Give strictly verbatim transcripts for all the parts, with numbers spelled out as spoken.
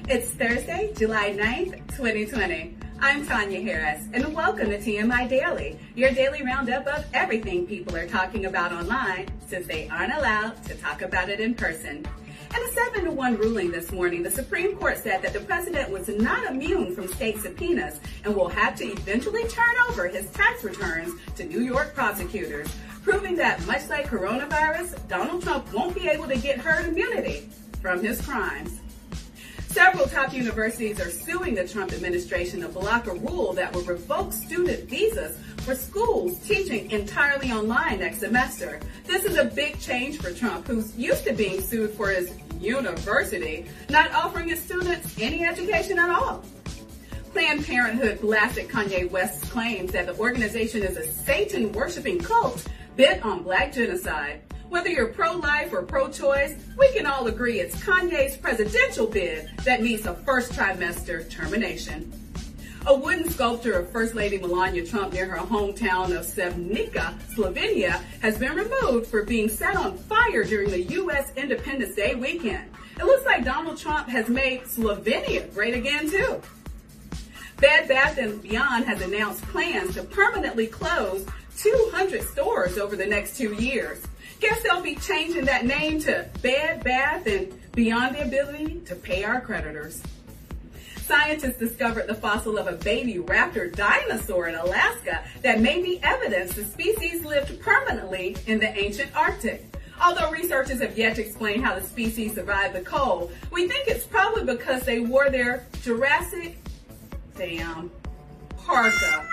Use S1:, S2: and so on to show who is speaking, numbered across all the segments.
S1: It's Thursday, July ninth, twenty twenty. I'm Tanya Harris, and welcome to T M I Daily, your daily roundup of everything people are talking about online since they aren't allowed to talk about it in person. In a seven to one ruling this morning, the Supreme Court said that the president was not immune from state subpoenas and will have to eventually turn over his tax returns to New York prosecutors, proving that much like coronavirus, Donald Trump won't be able to get herd immunity from his crimes. Several top universities are suing the Trump administration to block a rule that would revoke student visas for schools teaching entirely online next semester. This is a big change for Trump, who's used to being sued for his university not offering his students any education at all. Planned Parenthood blasted Kanye West's claims that the organization is a Satan-worshiping cult bent on black genocide. Whether you're pro-life or pro-choice, we can all agree it's Kanye's presidential bid that needs a first trimester termination. A wooden sculpture of First Lady Melania Trump near her hometown of Sevnica, Slovenia, has been removed for being set on fire during the U S Independence Day weekend. It looks like Donald Trump has made Slovenia great again, too. Bed Bath and Beyond has announced plans to permanently close two hundred stores over the next two years. Guess they'll be changing that name to Bed Bath and Beyond the ability to pay our creditors. Scientists discovered the fossil of a baby raptor dinosaur in Alaska that may be evidence the species lived permanently in the ancient Arctic. Although researchers have yet to explain how the species survived the cold, we think it's probably because they wore their Jurassic, damn, parka.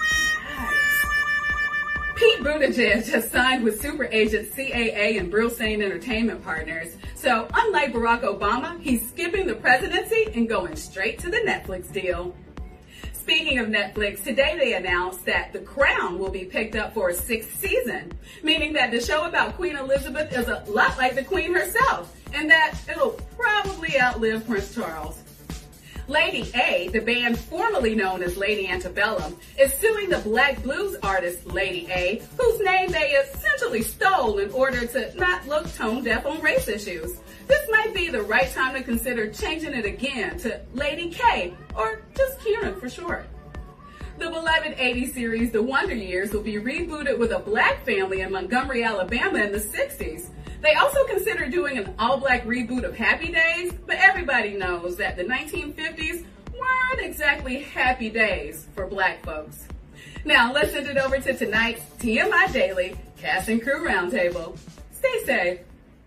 S1: Pete Buttigieg has signed with super agent C A A and Brillstein Entertainment Partners. So, unlike Barack Obama, he's skipping the presidency and going straight to the Netflix deal. Speaking of Netflix, today they announced that The Crown will be picked up for a sixth season, meaning that the show about Queen Elizabeth is a lot like the Queen herself, and that it'll probably outlive Prince Charles. Lady A, the band formerly known as Lady Antebellum, is suing the black blues artist Lady A, whose name they essentially stole in order to not look tone deaf on race issues. This might be the right time to consider changing it again to Lady K, or just Kieran for short. The beloved eighties series The Wonder Years will be rebooted with a black family in Montgomery, Alabama in the sixties. They also considered doing an all-black reboot of Happy Days, but everybody knows that the nineteen fifties weren't exactly happy days for black folks. Now, let's send it over to tonight's T M I Daily Cast and Crew Roundtable. Stay safe.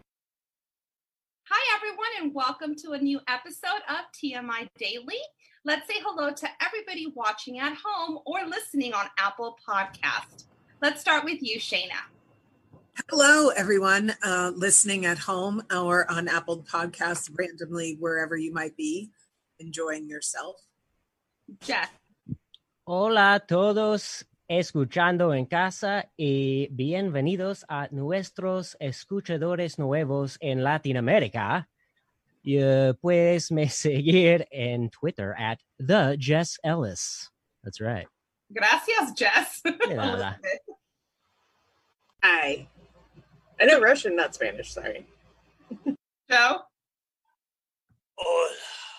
S2: Hi, everyone, and welcome to a new episode of T M I Daily. Let's say hello to everybody watching at home or listening on Apple Podcast. Let's start with you, Shayna.
S3: Hello, everyone uh, listening at home or on Apple Podcasts, randomly, wherever you might be, enjoying yourself.
S2: Jeff.
S4: Hola a todos escuchando en casa y bienvenidos a nuestros escuchadores nuevos en Latinoamérica. Uh, puedes me seguir en Twitter at the Jess Ellis. That's right.
S2: Gracias, Jess.
S5: Hi. I know Russian, not Spanish, sorry.
S2: Joe?
S6: Hola.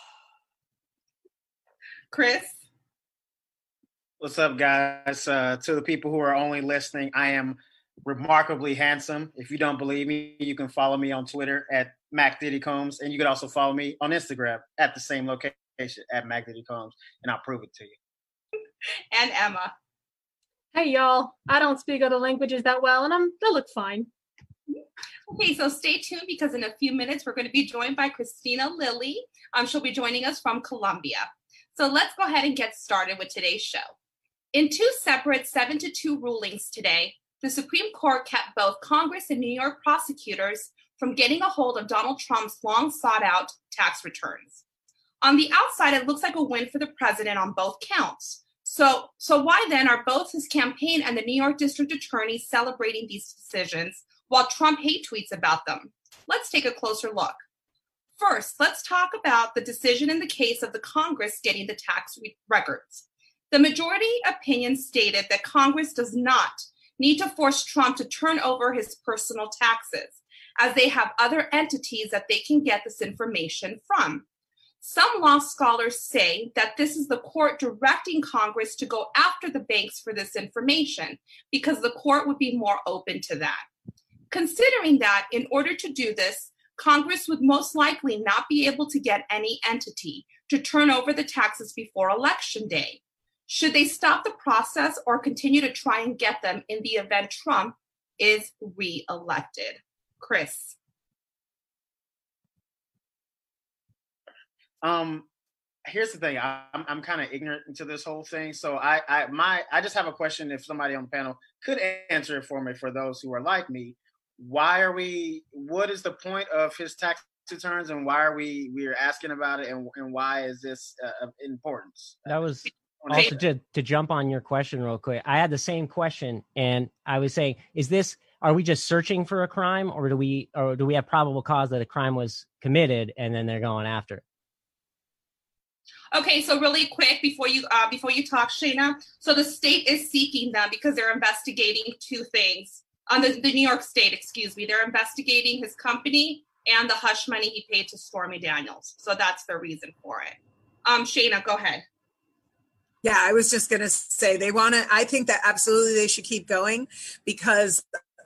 S2: Chris?
S6: What's up, guys? Uh, to the people who are only listening, I am remarkably handsome. If you don't believe me, you can follow me on Twitter at Mac Diddy Combs, and you can also follow me on Instagram at the same location at Mac Diddy Combs, and I'll prove it to you.
S2: And Emma.
S7: Hey, y'all. I don't speak other languages that well, and I'm, I look fine.
S2: Okay, so stay tuned because in a few minutes we're going to be joined by Christina Lilly. Um, she'll be joining us from Colombia. So let's go ahead and get started with today's show. In two separate seven to two rulings today, the Supreme Court kept both Congress and New York prosecutors from getting a hold of Donald Trump's long sought out tax returns. On the outside, it looks like a win for the president on both counts. So, so why then are both his campaign and the New York District Attorney celebrating these decisions while Trump hate tweets about them? Let's take a closer look. First, let's talk about the decision in the case of the Congress getting the tax re- records. The majority opinion stated that Congress does not need to force Trump to turn over his personal taxes, as they have other entities that they can get this information from. Some law scholars say that this is the court directing Congress to go after the banks for this information because the court would be more open to that. Considering that, in order to do this, Congress would most likely not be able to get any entity to turn over the taxes before Election Day. Should they stop the process or continue to try and get them in the event Trump is re-elected? Chris.
S6: Um, here's the thing. I, I'm I'm kind of ignorant into this whole thing, so I I my I just have a question. If somebody on the panel could answer it for me, for those who are like me, why are we? What is the point of his tax returns, and why are we we are asking about it, and and why is this uh, of importance?
S4: That was also to to jump on your question real quick. I had the same question, and I was saying, is this? Are we just searching for a crime, or do we or do we have probable cause that a crime was committed, and then they're going after it?
S2: Okay, so really quick before you uh, before you talk, Shayna. So the state is seeking them because they're investigating two things. On the, the New York State, excuse me, they're investigating his company and the hush money he paid to Stormy Daniels. So that's the reason for it. Um, Shayna, go ahead.
S3: Yeah, I was just going to say they want to. I think that absolutely they should keep going because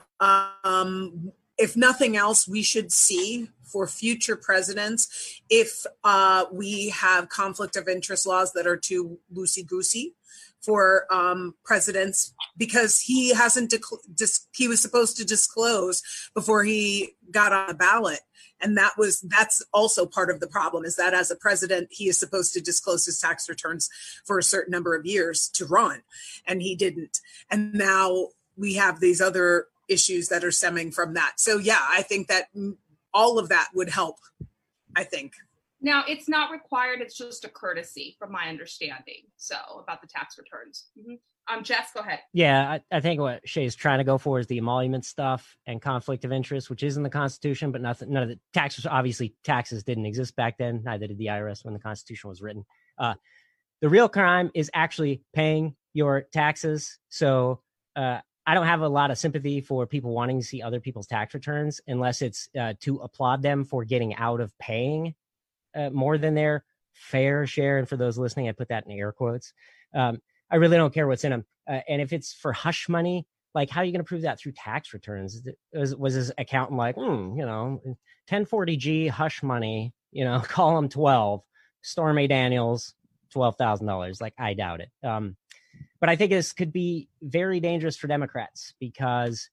S3: um, if nothing else, we should see for future presidents if uh, we have conflict of interest laws that are too loosey-goosey for um, presidents, because he hasn't, dec- dis- he was supposed to disclose before he got on the ballot. And that was, that's also part of the problem, is that as a president, he is supposed to disclose his tax returns for a certain number of years to run, and he didn't. And now we have these other issues that are stemming from that. So yeah, I think that all of that would help, I think.
S2: Now, it's not required. It's just a courtesy, from my understanding. So about the tax returns. Mm-hmm. Um, Jess, go ahead.
S4: Yeah, I, I think what Shay's trying to go for is the emolument stuff and conflict of interest, which is in the Constitution, but nothing, none of the taxes, obviously taxes didn't exist back then. Neither did the I R S when the Constitution was written. Uh, the real crime is actually paying your taxes. So uh, I don't have a lot of sympathy for people wanting to see other people's tax returns unless it's uh, to applaud them for getting out of paying uh, more than their fair share. And for those listening, I put that in air quotes. Um, I really don't care what's in them. Uh, and if it's for hush money, like, how are you going to prove that through tax returns? Was, was his accountant like, hmm, you know, ten forty G hush money, you know, column twelve, Stormy Daniels, twelve thousand dollars. Like, I doubt it. Um, but I think this could be very dangerous for Democrats because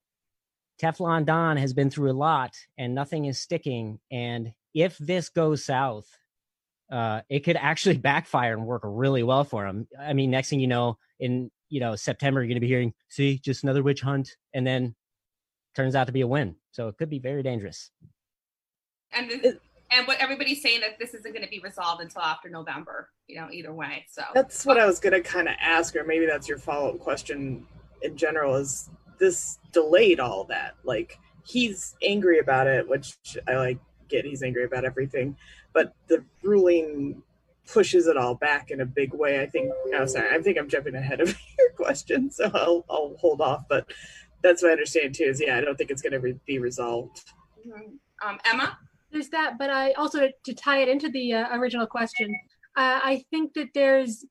S4: Teflon Don has been through a lot and nothing is sticking. And if this goes south, uh, it could actually backfire and work really well for him. I mean, next thing you know, in, you know, September, you're going to be hearing, see, just another witch hunt. And then turns out to be a win. So it could be very dangerous.
S2: And this, and what everybody's saying that this isn't going to be resolved until after November, you know, either way. So
S5: that's what I was going to kind of ask, or maybe that's your follow-up question in general, is this delayed all that? Like, he's angry about it, which I like get. He's angry about everything, but the ruling pushes it all back in a big way. I think, oh, sorry, I think I'm jumping ahead of your question, so I'll, I'll hold off, but that's what I understand too, is yeah, I don't think it's going to re- be resolved.
S2: Mm-hmm. Um, Emma?
S7: There's that, but I also, to, to tie it into the uh, original question, uh, I think that there's,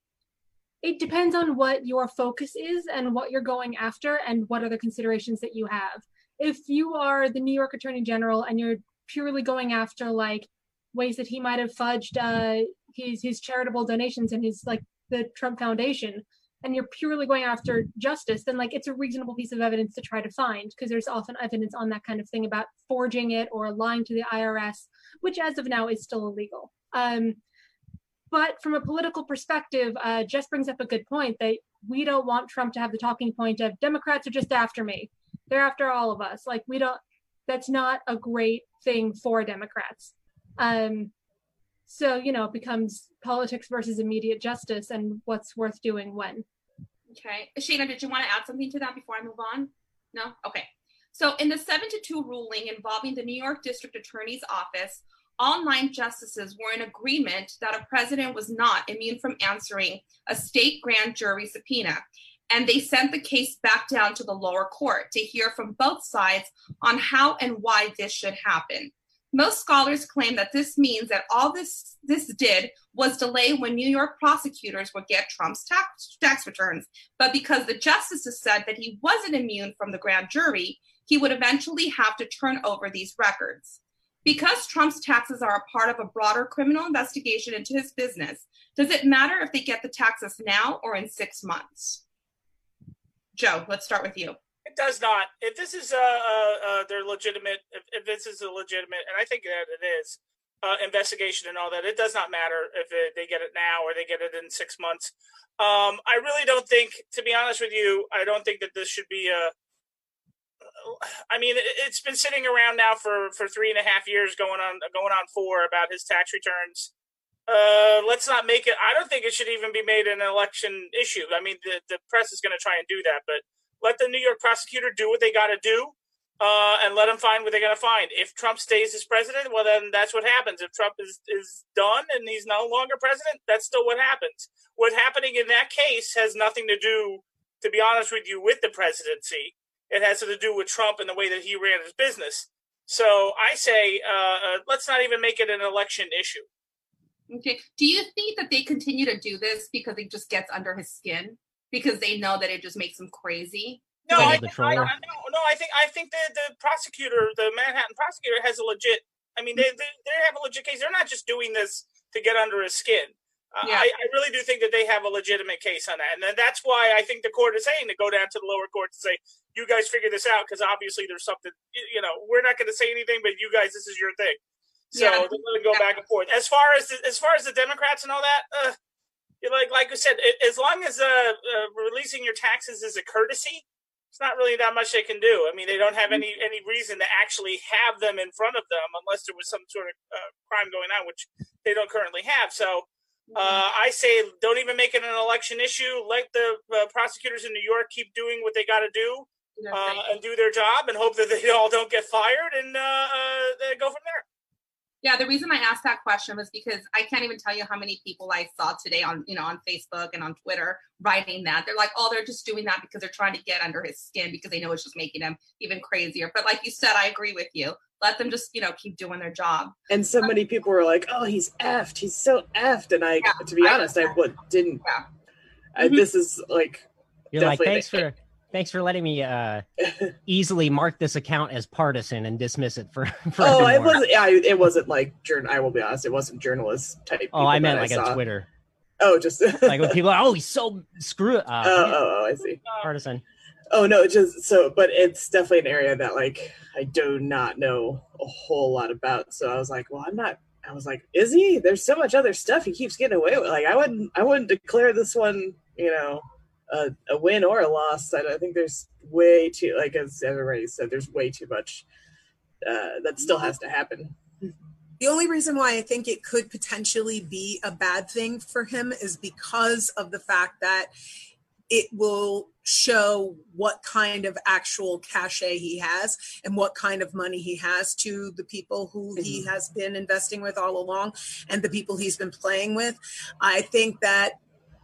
S7: it depends on what your focus is and what you're going after and what other considerations that you have. If you are the New York Attorney General and you're purely going after like ways that he might have fudged uh, his his charitable donations and his like the Trump Foundation, and you're purely going after justice, then like it's a reasonable piece of evidence to try to find, because there's often evidence on that kind of thing about forging it or lying to the I R S, which as of now is still illegal. Um, but from a political perspective, uh, Jess brings up a good point that we don't want Trump to have the talking point of Democrats are just after me. They're after all of us. Like, we don't, that's not a great thing for Democrats. Um, so, you know, it becomes politics versus immediate justice and what's worth doing when.
S2: Okay. Sheena, did you want to add something to that before I move on? No? Okay. So in the seven to two ruling involving the New York District Attorney's Office, all nine justices were in agreement that a president was not immune from answering a state grand jury subpoena. And they sent the case back down to the lower court to hear from both sides on how and why this should happen. Most scholars claim that this means that all this this did was delay when New York prosecutors would get Trump's tax, tax returns. But because the justices said that he wasn't immune from the grand jury, he would eventually have to turn over these records. Because Trump's taxes are a part of a broader criminal investigation into his business, does it matter if they get the taxes now or in six months? Joe, let's start with you.
S8: It does not. If this is uh, uh, uh their legitimate, if, if this is a legitimate, and I think that it is, uh, investigation and all that, it does not matter if it, they get it now or they get it in six months. Um, I really don't think, to be honest with you, I don't think that this should be a. I mean, it, it's been sitting around now for, for three and a half years, going on going on four, about his tax returns. Uh, let's not make it. I don't think it should even be made an election issue. I mean, the the press is going to try and do that, but. Let the New York prosecutor do what they got to do, uh, and let them find what they're going to find. If Trump stays as president, well, then that's what happens. If Trump is, is done and he's no longer president, that's still what happens. What's happening in that case has nothing to do, to be honest with you, with the presidency. It has to do with Trump and the way that he ran his business. So I say, uh, uh, let's not even make it an election issue.
S2: Okay. Do you think that they continue to do this because it just gets under his skin? Because they know that it just makes them crazy.
S8: No, I, I, I, no, no. I think I think the, the prosecutor, the Manhattan prosecutor, has a legit. I mean, they, they they have a legit case. They're not just doing this to get under his skin. Uh, yeah. I, I really do think that they have a legitimate case on that, and then that's why I think the court is saying to go down to the lower court to say, "You guys figure this out," because obviously there's something. You know, we're not going to say anything, but you guys, this is your thing. So yeah. They're going to go yeah. back and forth. As far as the, as far as the Democrats and all that. Uh, Like like I said, as long as uh, uh, releasing your taxes is a courtesy, it's not really that much they can do. I mean, they don't have any, any reason to actually have them in front of them unless there was some sort of uh, crime going on, which they don't currently have. So uh, I say don't even make it an election issue. Let the uh, prosecutors in New York keep doing what they got to do uh, and do their job and hope that they all don't get fired and uh, uh, go from there.
S2: Yeah, the reason I asked that question was because I can't even tell you how many people I saw today on, you know, on Facebook and on Twitter writing that. They're like, oh, they're just doing that because they're trying to get under his skin because they know it's just making them even crazier. But like you said, I agree with you. Let them just, you know, keep doing their job.
S5: And so many people were like, oh, he's effed. He's so effed. And I, yeah, to be I, honest, I would, didn't. Yeah. I, mm-hmm. This is like.
S4: You're like, thanks for. Thanks for letting me uh, easily mark this account as partisan and dismiss it for. for
S5: oh, it wasn't. Yeah, it wasn't like journal. I will be honest, it wasn't journalist type.
S4: Oh, I meant like on Twitter.
S5: Oh, just
S4: like when people are, oh, he's so screw it. Uh,
S5: oh, oh, oh, I see.
S4: Partisan.
S5: Oh no, just so, but it's definitely an area that like I do not know a whole lot about. So I was like, well, I'm not. I was like, is he? There's so much other stuff he keeps getting away with. Like I wouldn't. I wouldn't declare this one. You know. A, a win or a loss. I, I think there's way too, like as everybody said, there's way too much uh, that still has to happen.
S3: The only reason why I think it could potentially be a bad thing for him is because of the fact that it will show what kind of actual cachet he has and what kind of money he has to the people who mm-hmm. he has been investing with all along and the people he's been playing with. I think that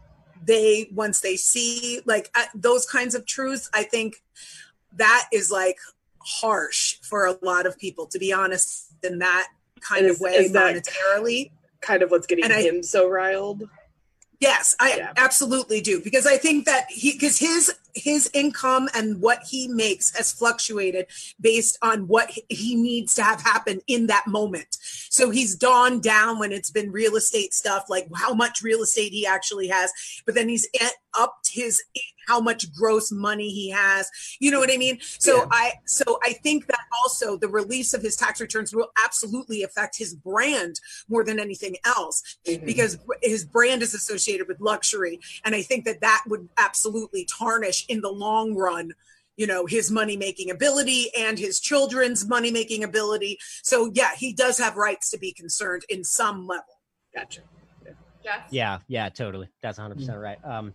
S3: they, once they see like uh, those kinds of truths, I think that is like harsh for a lot of people, to be honest, in that kind
S5: is,
S3: of way monetarily.
S5: Kind of what's getting and him I, so riled.
S3: Yes, I yeah. absolutely do. Because I think that he, because his, his income and what he makes has fluctuated based on what he needs to have happen in that moment. So he's gone down when it's been real estate stuff, like how much real estate he actually has, but then he's upped his, how much gross money he has. You know what I mean? So yeah. I, so I think that also the release of his tax returns will absolutely affect his brand more than anything else, mm-hmm. because his brand is associated with luxury. And I think that that would absolutely tarnish in the long run, you know, his money-making ability and his children's money-making ability. So yeah, he does have rights to be concerned in some level.
S5: Gotcha.
S2: Yeah, yes.
S4: yeah, yeah, totally. That's one hundred percent right. Um,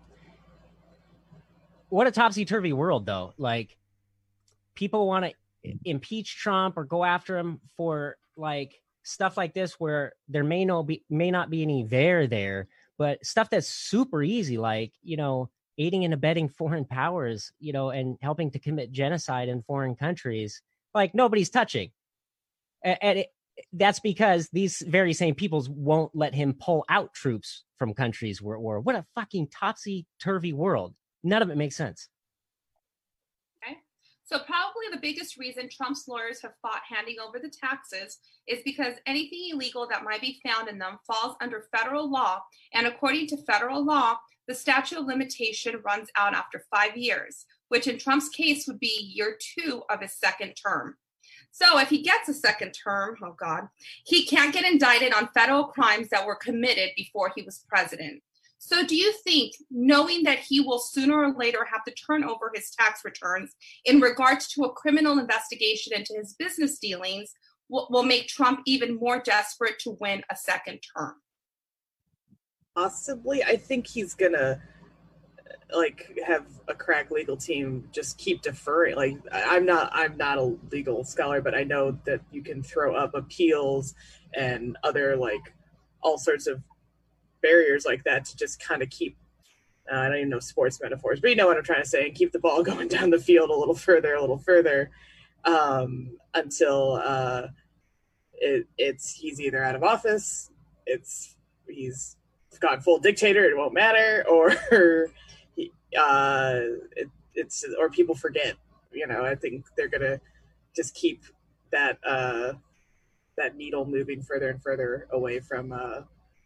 S4: what a topsy-turvy world, though. Like, people want to impeach Trump or go after him for like stuff like this, where there may no be may not be any there there, but stuff that's super easy, like, you know, aiding and abetting foreign powers, you know, and helping to commit genocide in foreign countries, like nobody's touching. And, and it, that's because these very same peoples won't let him pull out troops from countries where war. What a fucking topsy-turvy world. None of it makes sense.
S2: Okay. So probably the biggest reason Trump's lawyers have fought handing over the taxes is because anything illegal that might be found in them falls under federal law. And according to federal law, the statute of limitation runs out after five years, which in Trump's case would be year two of his second term. So if he gets a second term, oh God, he can't get indicted on federal crimes that were committed before he was president. So do you think, knowing that he will sooner or later have to turn over his tax returns in regards to a criminal investigation into his business dealings, will, will make Trump even more desperate to win a second term?
S5: Possibly. I think he's gonna like have a crack legal team just keep deferring. Like I'm not I'm not a legal scholar, but I know that you can throw up appeals and other like all sorts of barriers like that to just kind of keep uh, I don't even know sports metaphors, but you know what I'm trying to say, and keep the ball going down the field a little further, a little further um, until uh, it, it's he's either out of office, it's he's gone full dictator, it won't matter, or he, uh, it, it's or people forget. You know, I think they're gonna just keep that uh, that needle moving further and further away from uh,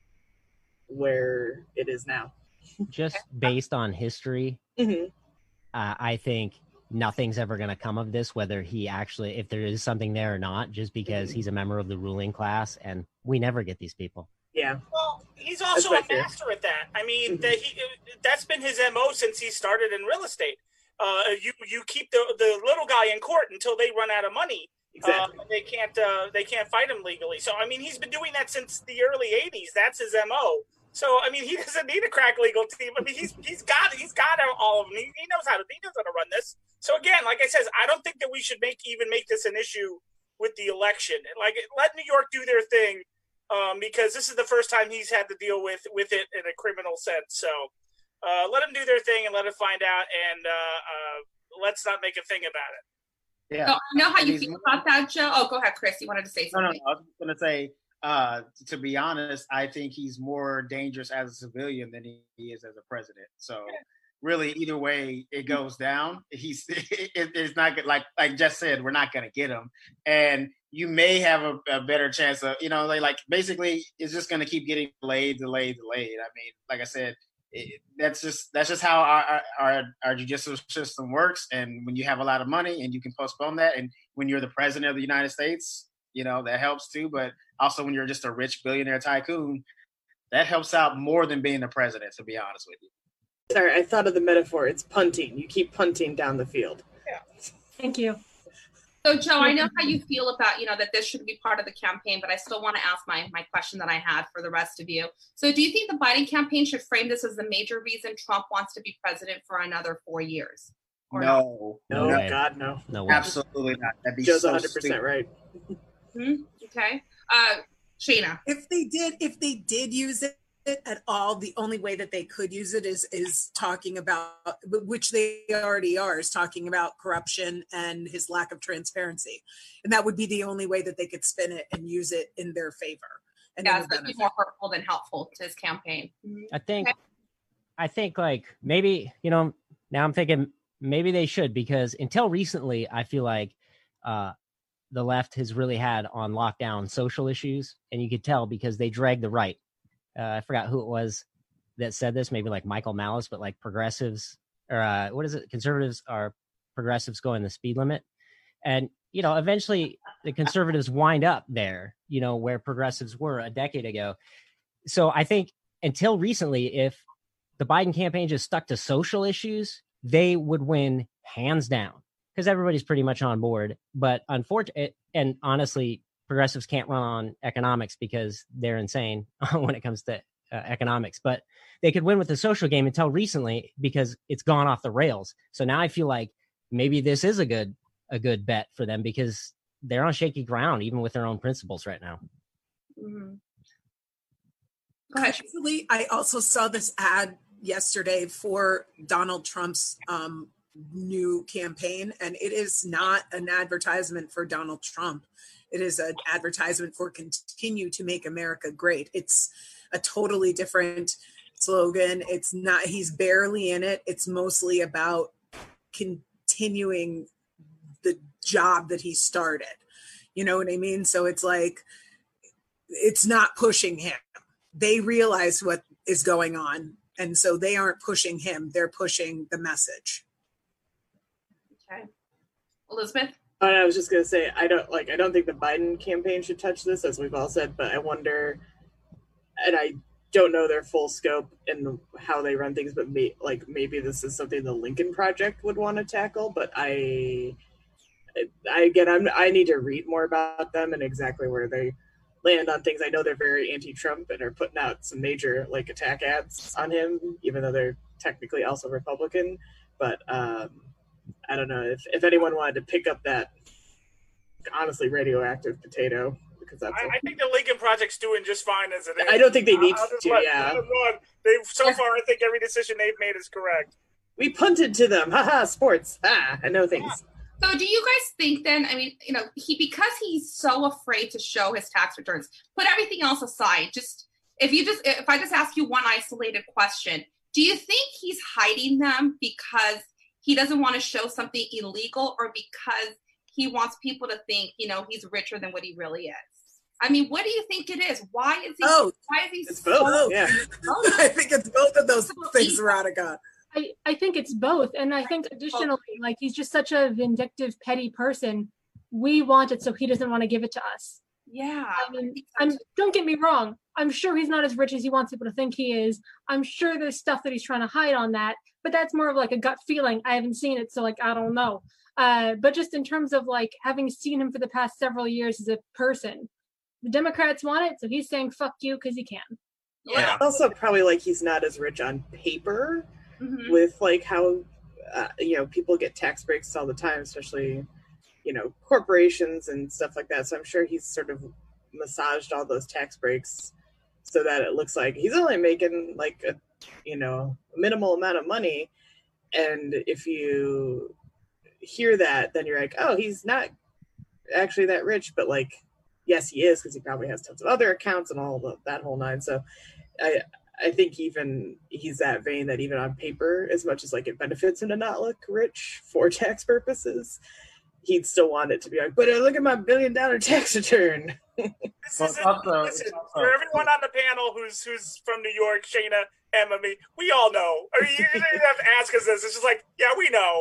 S5: where it is now.
S4: Just based on history,
S5: Mm-hmm.
S4: uh, I think nothing's ever going to come of this, whether he actually, if there is something there or not, just because he's a member of the ruling class, and we never get these people.
S5: Yeah.
S8: Well, he's also
S5: That's
S8: a
S5: right,
S8: master at that. I mean,
S5: Mhm.
S8: that he that's been his M O since he started in real estate. Uh, you you keep the the little guy in court until they run out of money.
S5: Exactly.
S8: Uh, they can't uh, they can't fight him legally. So I mean, he's been doing that since the early eighties. That's his M O. So I mean, he doesn't need a crack legal team. I mean, he's he's got he's got all of them. He, he knows how to he knows how to run this. So again, like I says, I don't think that we should make even make this an issue with the election. Like, let New York do their thing, um, because this is the first time he's had to deal with with it in a criminal sense. So uh, let them do their thing and let it find out, and uh, uh, let's not make a thing about it.
S6: Yeah.
S2: So I know how
S6: And
S2: you
S6: he's
S2: feel
S6: more-
S2: about that, Joe. Oh, go ahead, Chris. You wanted to say
S6: No, no,
S2: something.
S6: no. I was going to say, uh, to be honest, I think he's more dangerous as a civilian than he is as a president. So really, either way it goes down, he's it, it's not good. Like like Jess said, we're not going to get him, and you may have a, a better chance of, you know, like, like basically it's just going to keep getting delayed, delayed, delayed. I mean, like I said, it, that's just that's just how our, our our judicial system works. And when you have a lot of money and you can postpone that, and when you're the president of the United States, you know, that helps too. But also when you're just a rich billionaire tycoon, that helps out more than being the president, to be honest with you.
S5: Sorry, I thought of the metaphor. It's punting. You keep punting down the field.
S7: Thank you.
S2: So, Joe, I know how you feel about, you know, that this should be part of the campaign, but I still want to ask my, my question that I had for the rest of you. So do you think the Biden campaign should frame this as the major reason Trump wants to be president for another four years? Or not?
S6: No,
S5: No,
S4: No way.
S5: God, no.
S4: No way.
S6: absolutely not. That'd be
S5: Joe's
S6: so
S5: one hundred percent
S6: stupid.
S5: right.
S2: Hmm? Okay. Uh, Shayna.
S3: If they did, if they did use it at all, the only way that they could use it is is talking about, which they already are, is talking about corruption and his lack of transparency, and that would be the only way that they could spin it and use it in their favor. And
S2: Yeah,
S3: in
S2: it's
S3: their
S2: going to be
S3: benefit.
S2: more hurtful than helpful to his campaign.
S4: I think,
S2: Okay.
S4: I think like maybe, you know, now I'm thinking maybe they should, because until recently, I feel like uh, the left has really had on lockdown social issues, and you could tell because they drag the right. Uh, I forgot who it was that said this, maybe like Michael Malice, but like progressives or uh, what is it? Conservatives are progressives going the speed limit. And, you know, eventually the conservatives wind up there, you know, where progressives were a decade ago. So I think until recently, if the Biden campaign just stuck to social issues, they would win hands down, because everybody's pretty much on board. But unfortunately, and honestly, progressives can't run on economics because they're insane when it comes to uh, economics. But they could win with the social game until recently, because it's gone off the rails. So now I feel like maybe this is a good a good bet for them, because they're on shaky ground, even with their own principles right now.
S2: Mm-hmm. Go ahead.
S3: Actually, I also saw this ad yesterday for Donald Trump's um, new campaign, and it is not an advertisement for Donald Trump. It is an advertisement for continue to make America great. It's a totally different slogan. It's not, he's barely in it. It's mostly about continuing the job that he started. You know what I mean? So it's like, it's not pushing him. They realize what is going on. And so they aren't pushing him. They're pushing the message.
S2: Okay. Elizabeth?
S5: And I was just going to say, I don't like, I don't think the Biden campaign should touch this, as we've all said, but I wonder, and I don't know their full scope and how they run things, but may, like maybe this is something the Lincoln Project would want to tackle, but I, I again, I'm, I need to read more about them and exactly where they land on things. I know they're very anti-Trump and are putting out some major like attack ads on him, even though they're technically also Republican, but um, I don't know if, if anyone wanted to pick up that honestly radioactive potato, because that's
S8: I,
S5: a,
S8: I think the Lincoln Project's doing just fine as it is.
S5: I don't think they need
S8: I'll just
S5: to,
S8: let-
S5: yeah.
S8: let them run. They've so far, I think every decision they've made is correct.
S5: We punted to them. Haha, sports. Ah, I know things.
S2: So do you guys think then, I mean, you know, he, because he's so afraid to show his tax returns, put everything else aside, just, if you just, if I just ask you one isolated question, do you think he's hiding them because he doesn't want to show something illegal, or because he wants people to think, you know, he's richer than what he really is? I mean, what do you think it is? Why is he,
S3: Oh,
S2: why is he
S5: It's
S2: so
S5: both. Yeah.
S3: I think it's both of those things, Veronica.
S7: I, I think it's both. And I think additionally, like, he's just such a vindictive, petty person. We want it, so he doesn't want to give it to us.
S2: Yeah.
S7: I mean, I'm, don't get me wrong. I'm sure he's not as rich as he wants people to think he is. I'm sure there's stuff that he's trying to hide on that, but that's more of like a gut feeling. I haven't seen it, so like, I don't know. Uh, but just in terms of like having seen him for the past several years as a person, the Democrats want it, so he's saying fuck you because he can.
S2: Yeah.
S5: Also, probably like he's not as rich on paper
S2: Mhm.
S5: with like how, uh, you know, people get tax breaks all the time, especially, you know, corporations and stuff like that. So I'm sure he's sort of massaged all those tax breaks so that it looks like he's only making like a, you know, minimal amount of money. And if you hear that, then you're like, oh, he's not actually that rich, but like, yes, he is, because he probably has tons of other accounts and all the, that whole nine. So I I think even he's that vain that even on paper, as much as like it benefits him to not look rich for tax purposes, he'd still want it to be like, but uh, look at my billion dollar tax return.
S8: This
S6: Well,
S8: is it.
S6: also-
S8: Listen,
S6: also-
S8: for everyone on the panel who's who's from New York, Shayna, Emma, me, we all know. I mean, you don't even have to ask us this. It's just like, yeah, we know.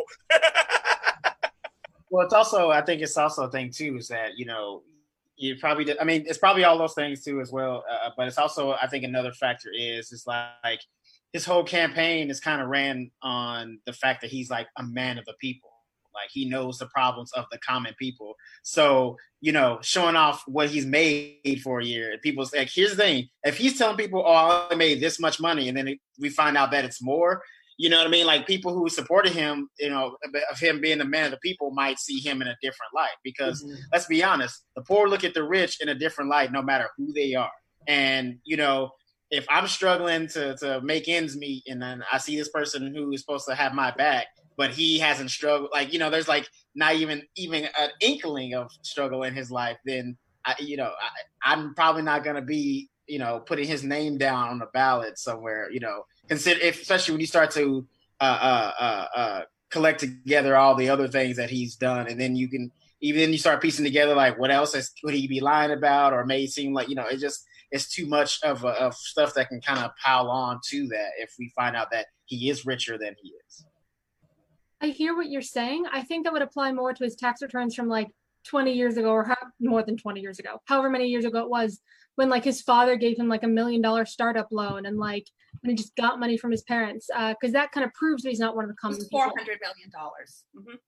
S6: Well, it's also, I think it's also a thing too, is that, you know, you probably did, I mean, it's probably all those things too as well. Uh, but it's also, I think another factor is, is like his whole campaign is kind of ran on the fact that he's like a man of the people. Like he knows the problems of the common people. So, you know, showing off what he's made for a year, and people's like, here's the thing, if he's telling people, oh, I made this much money, and then it, we find out that it's more, you know what I mean? Like people who supported him, you know, of him being the man of the people might see him in a different light, because
S5: Mhm.
S6: let's be honest, the poor look at the rich in a different light, no matter who they are. And, you know, if I'm struggling to, to make ends meet, and then I see this person who is supposed to have my back, but he hasn't struggled, like, you know, there's like not even, even an inkling of struggle in his life, then I, you know, I, I'm probably not going to be, you know, putting his name down on the ballot somewhere, you know, consider if, especially when you start to uh, uh, uh, uh, collect together all the other things that he's done. And then you can, even then you start piecing together, like what else is, would he be lying about, or may seem like, you know, it just, it's too much of, a, of stuff that can kind of pile on to that if we find out that he is richer than he is.
S7: I hear what you're saying. I think that would apply more to his tax returns from like twenty years ago, or how, more than twenty years ago, however many years ago it was, when like his father gave him like a million dollar startup loan, and like when he just got money from his parents, because uh, that kind of proves that he's not one of the
S2: It
S7: common
S2: was
S7: people.
S2: four hundred million dollars. Mhm.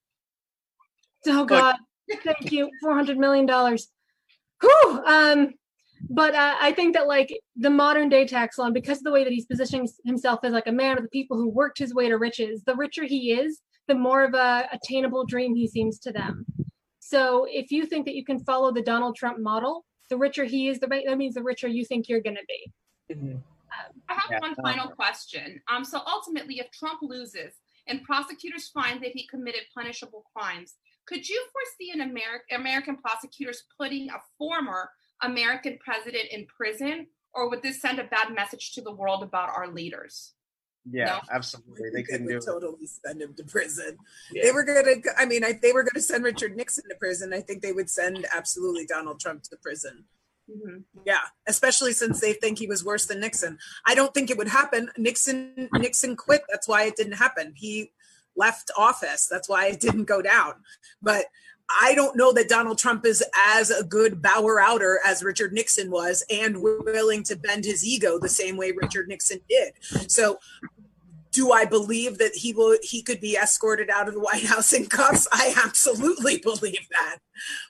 S7: Oh God, thank you, four hundred million dollars. Whew. Um, but uh, I think that like the modern day tax loan, because of the way that he's positioning himself as like a man of the people who worked his way to riches, the richer he is, the more of a attainable dream he seems to them. So if you think that you can follow the Donald Trump model, the richer he is, the that means the richer you think you're going to be.
S5: Mhm.
S2: I have
S6: Yeah.
S2: one final question. Um, so ultimately, if Trump loses and prosecutors find that he committed punishable crimes, Could you foresee an Ameri- American prosecutors putting a former American president in prison, or would this send a bad message to the world about our leaders?
S6: Yeah,
S2: No?
S6: absolutely. They
S3: They
S6: couldn't
S3: would
S6: do it.
S3: totally send him to prison.
S5: Yeah.
S3: They were gonna. I mean, I, they were gonna send Richard Nixon to prison. I think they would send absolutely Donald Trump to prison.
S2: Mm-hmm.
S3: Yeah, especially since they think he was worse than Nixon. I don't think it would happen. Nixon Nixon quit. That's why it didn't happen. He left office. That's why it didn't go down. But I don't know that Donald Trump is as a good bower outer as Richard Nixon was, and willing to bend his ego the same way Richard Nixon did. So do I believe that he will he could be escorted out of the White House in cuffs? I absolutely believe that.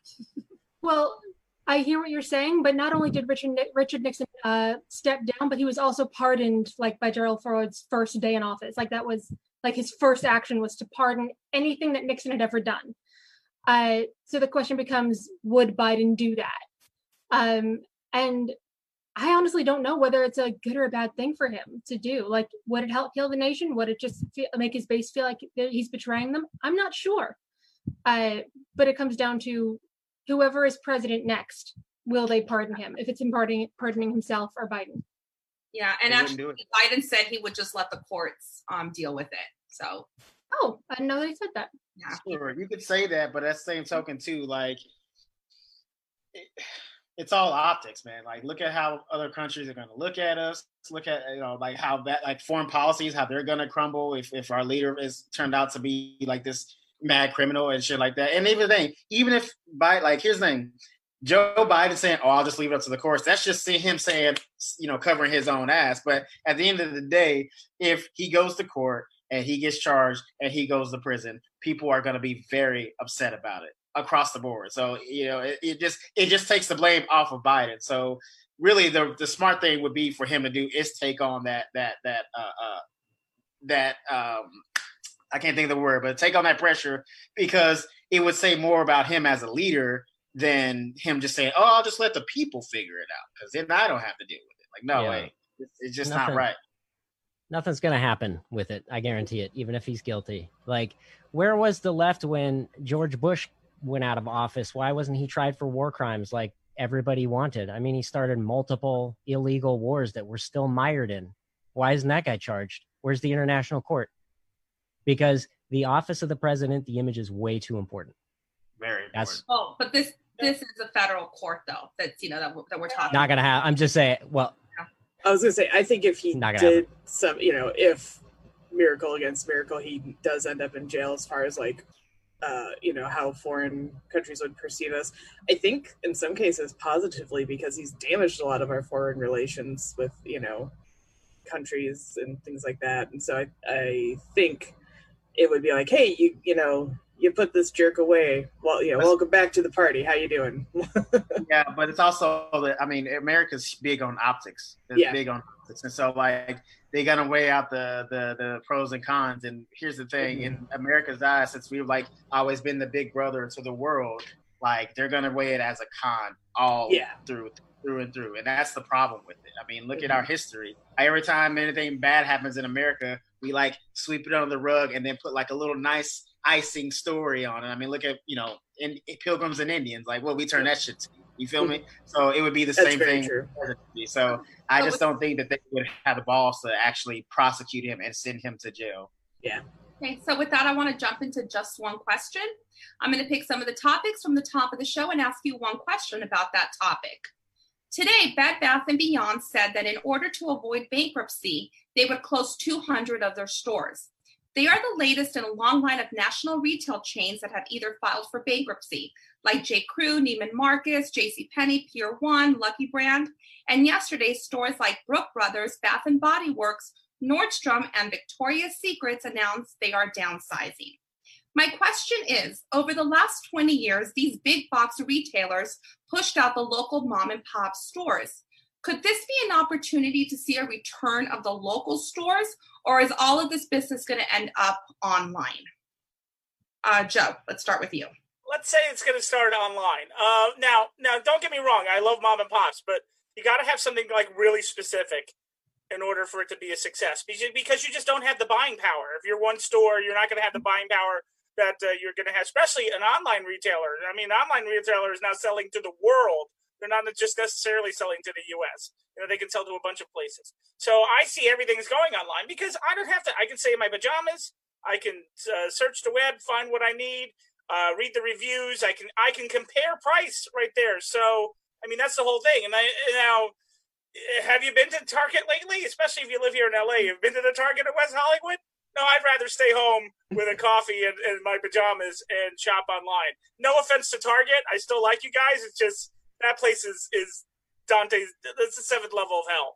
S7: Well, I hear what you're saying, but not only did Richard Richard Nixon uh, step down, but he was also pardoned, like by Gerald Ford's first day in office. Like that was like his first action was to pardon anything that Nixon had ever done. Uh, so the question becomes, would Biden do that? Um, and I honestly don't know whether it's a good or a bad thing for him to do. Like, would it help heal the nation? Would it just feel, make his base feel like he's betraying them? I'm not sure. Uh, but it comes down to whoever is president next, will they pardon him? If it's him pardoning, pardoning himself or Biden.
S2: Yeah, and
S6: They wouldn't do
S2: actually, Biden said he would just let the courts um, deal with it. So,
S7: Oh, I didn't know they said that.
S2: yeah.
S6: Sure, you could say that, but at the same token, too, like it, it's all optics, man. Like, look at how other countries are going to look at us. Look at you know, like how that, like foreign policies, how they're going to crumble if if our leader is turned out to be like this mad criminal and shit like that. And even the thing, even if by like, here's the thing. Joe Biden saying, "Oh, I'll just leave it up to the courts." That's just him saying, you know, covering his own ass. But at the end of the day, if he goes to court and he gets charged and he goes to prison, people are going to be very upset about it across the board. So, you know, it, it just it just takes the blame off of Biden. So, really, the the smart thing would be for him to do is take on that that that uh, uh, that um, I can't think of the word, but take on that pressure, because it would say more about him as a leader than him just saying, "Oh, I'll just let the people figure it out," because then I don't have to deal with it. Like, no
S4: Yeah.
S6: way, it's, it's just
S4: Nothing.
S6: not right.
S4: Nothing's going to happen with it. I guarantee it, even if he's guilty. Like, where was the left when George Bush went out of office? Why wasn't he tried for war crimes like everybody wanted? I mean, he started multiple illegal wars that we're still mired in. Why isn't that guy charged? Where's the international court? Because the office of the president, the image is way too important.
S6: Very important.
S4: That's
S2: Oh, but this this is a federal court, though. That's you know that, we're- that we're talking.
S4: not going to happen. I'm just saying, well,
S5: I was gonna say, I think if he
S4: Not gonna
S5: did some, you know, if miracle against miracle, he does end up in jail as far as like, uh, you know, how foreign countries would perceive us. I think in some cases positively, because he's damaged a lot of our foreign relations with, you know, countries and things like that. And so I, I think it would be like, hey, you, you know, you put this jerk away. Well, you know, welcome back to the party. How you doing?
S6: Yeah, but it's also that I mean, America's big on optics. It's
S5: Yeah.
S6: big on optics, and so like they got to weigh out the, the the pros and cons. And here's the thing: in America's eyes, since we've like always been the big brother to the world, like they're gonna weigh it as a con all
S5: Yeah.
S6: through through and through, and that's the problem with it. I mean, look at our history. Every time anything bad happens in America, we like sweep it under the rug and then put like a little nice icing story on it. I mean, look at, you know, in, in Pilgrims and Indians, like, well, we turn that shit to, you feel me? So it would be the
S5: That's
S6: same
S5: very
S6: thing.
S5: true.
S6: So I
S2: So
S6: just
S2: with-
S6: don't think that they would have the balls to actually prosecute him and send him to jail.
S2: Okay, so with that, I want to jump into just one question. I'm going to pick some of the topics from the top of the show and ask you one question about that topic. Today, Bed Bath and Beyond said that in order to avoid bankruptcy, they would close two hundred of their stores. They are the latest in a long line of national retail chains that have either filed for bankruptcy, like J. Crew, Neiman Marcus, JCPenney, Pier one, Lucky Brand, and yesterday, stores like Brooke Brothers, Bath and Body Works, Nordstrom, and Victoria's Secrets announced they are downsizing. My question is, over the last twenty years, these big box retailers pushed out the local mom and pop stores. Could this be an opportunity to see a return of the local stores, or is all of this business going to end up online? Uh, Joe, let's start with you.
S8: Let's say it's going to start online. Uh, now, now, don't get me wrong. I love mom and pops, but you got to have something like really specific in order for it to be a success, because you just don't have the buying power. If you're one store, you're not going to have the buying power that uh, you're going to have, especially an online retailer. I mean, an online retailer is now selling to the world. They're not just necessarily selling to the U S. You know, they can sell to a bunch of places. So I see everything's going online because I don't have to. I can stay in my pajamas. I can uh, search the web, find what I need, uh, read the reviews. I can I can compare price right there. So I mean, that's the whole thing. And I, now, have you been to Target lately? Especially if you live here in L A. You've been to the Target in West Hollywood? No, I'd rather stay home with a coffee and, and my pajamas and shop online. No offense to Target. I still like you guys. It's just that place is, is Dante's. That's the seventh level of hell.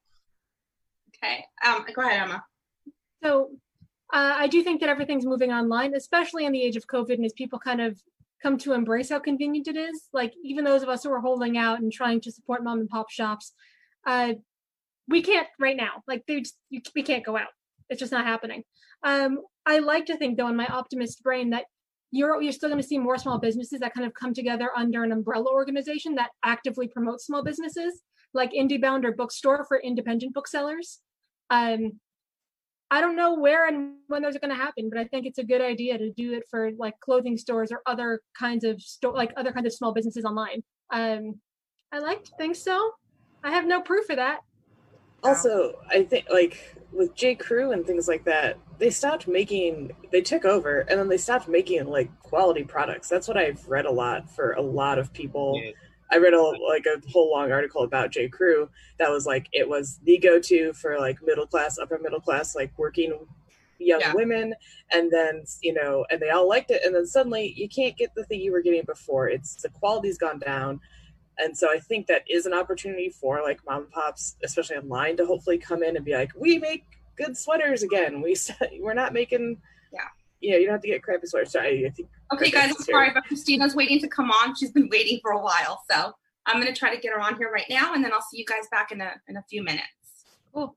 S2: Okay. Um, go ahead, Emma.
S7: So uh, I do think that everything's moving online, especially in the age of COVID, and as people kind of come to embrace how convenient it is. Like even those of us who are holding out and trying to support mom and pop shops, uh, we can't right now. Like they just, you, we can't go out. It's just not happening. Um, I like to think, though, in my optimist brain, that you're you're still going to see more small businesses that kind of come together under an umbrella organization that actively promotes small businesses, like IndieBound or Bookstore for independent booksellers. Um, I don't know where and when those are going to happen, but I think it's a good idea to do it for like clothing stores or other kinds of store, like other kinds of small businesses online. Um, I like to think so. I have no proof of that.
S5: Also, I think like with J. Crew and things like that, they stopped making, they took over and then they stopped making like quality products. That's what I've read a lot for a lot of people. Yeah. I read a, like a whole long article about J. Crew that was like, it was the go-to for like middle class, upper middle class, like working young yeah. women. And then, you know, and they all liked it. And then suddenly you can't get the thing you were getting before. It's the quality's gone down. And so I think that is an opportunity for like mom and pops, especially online, to hopefully come in and be like, we make good sweaters again. We, we're not making, yeah, you know, you don't have to get crappy sweaters. So I, I think.
S2: Okay, guys, I'm sorry, but Christina's waiting to come on. She's been waiting for a while. So I'm going to try to get her on here right now, and then I'll see you guys back in a, in a few minutes. Cool.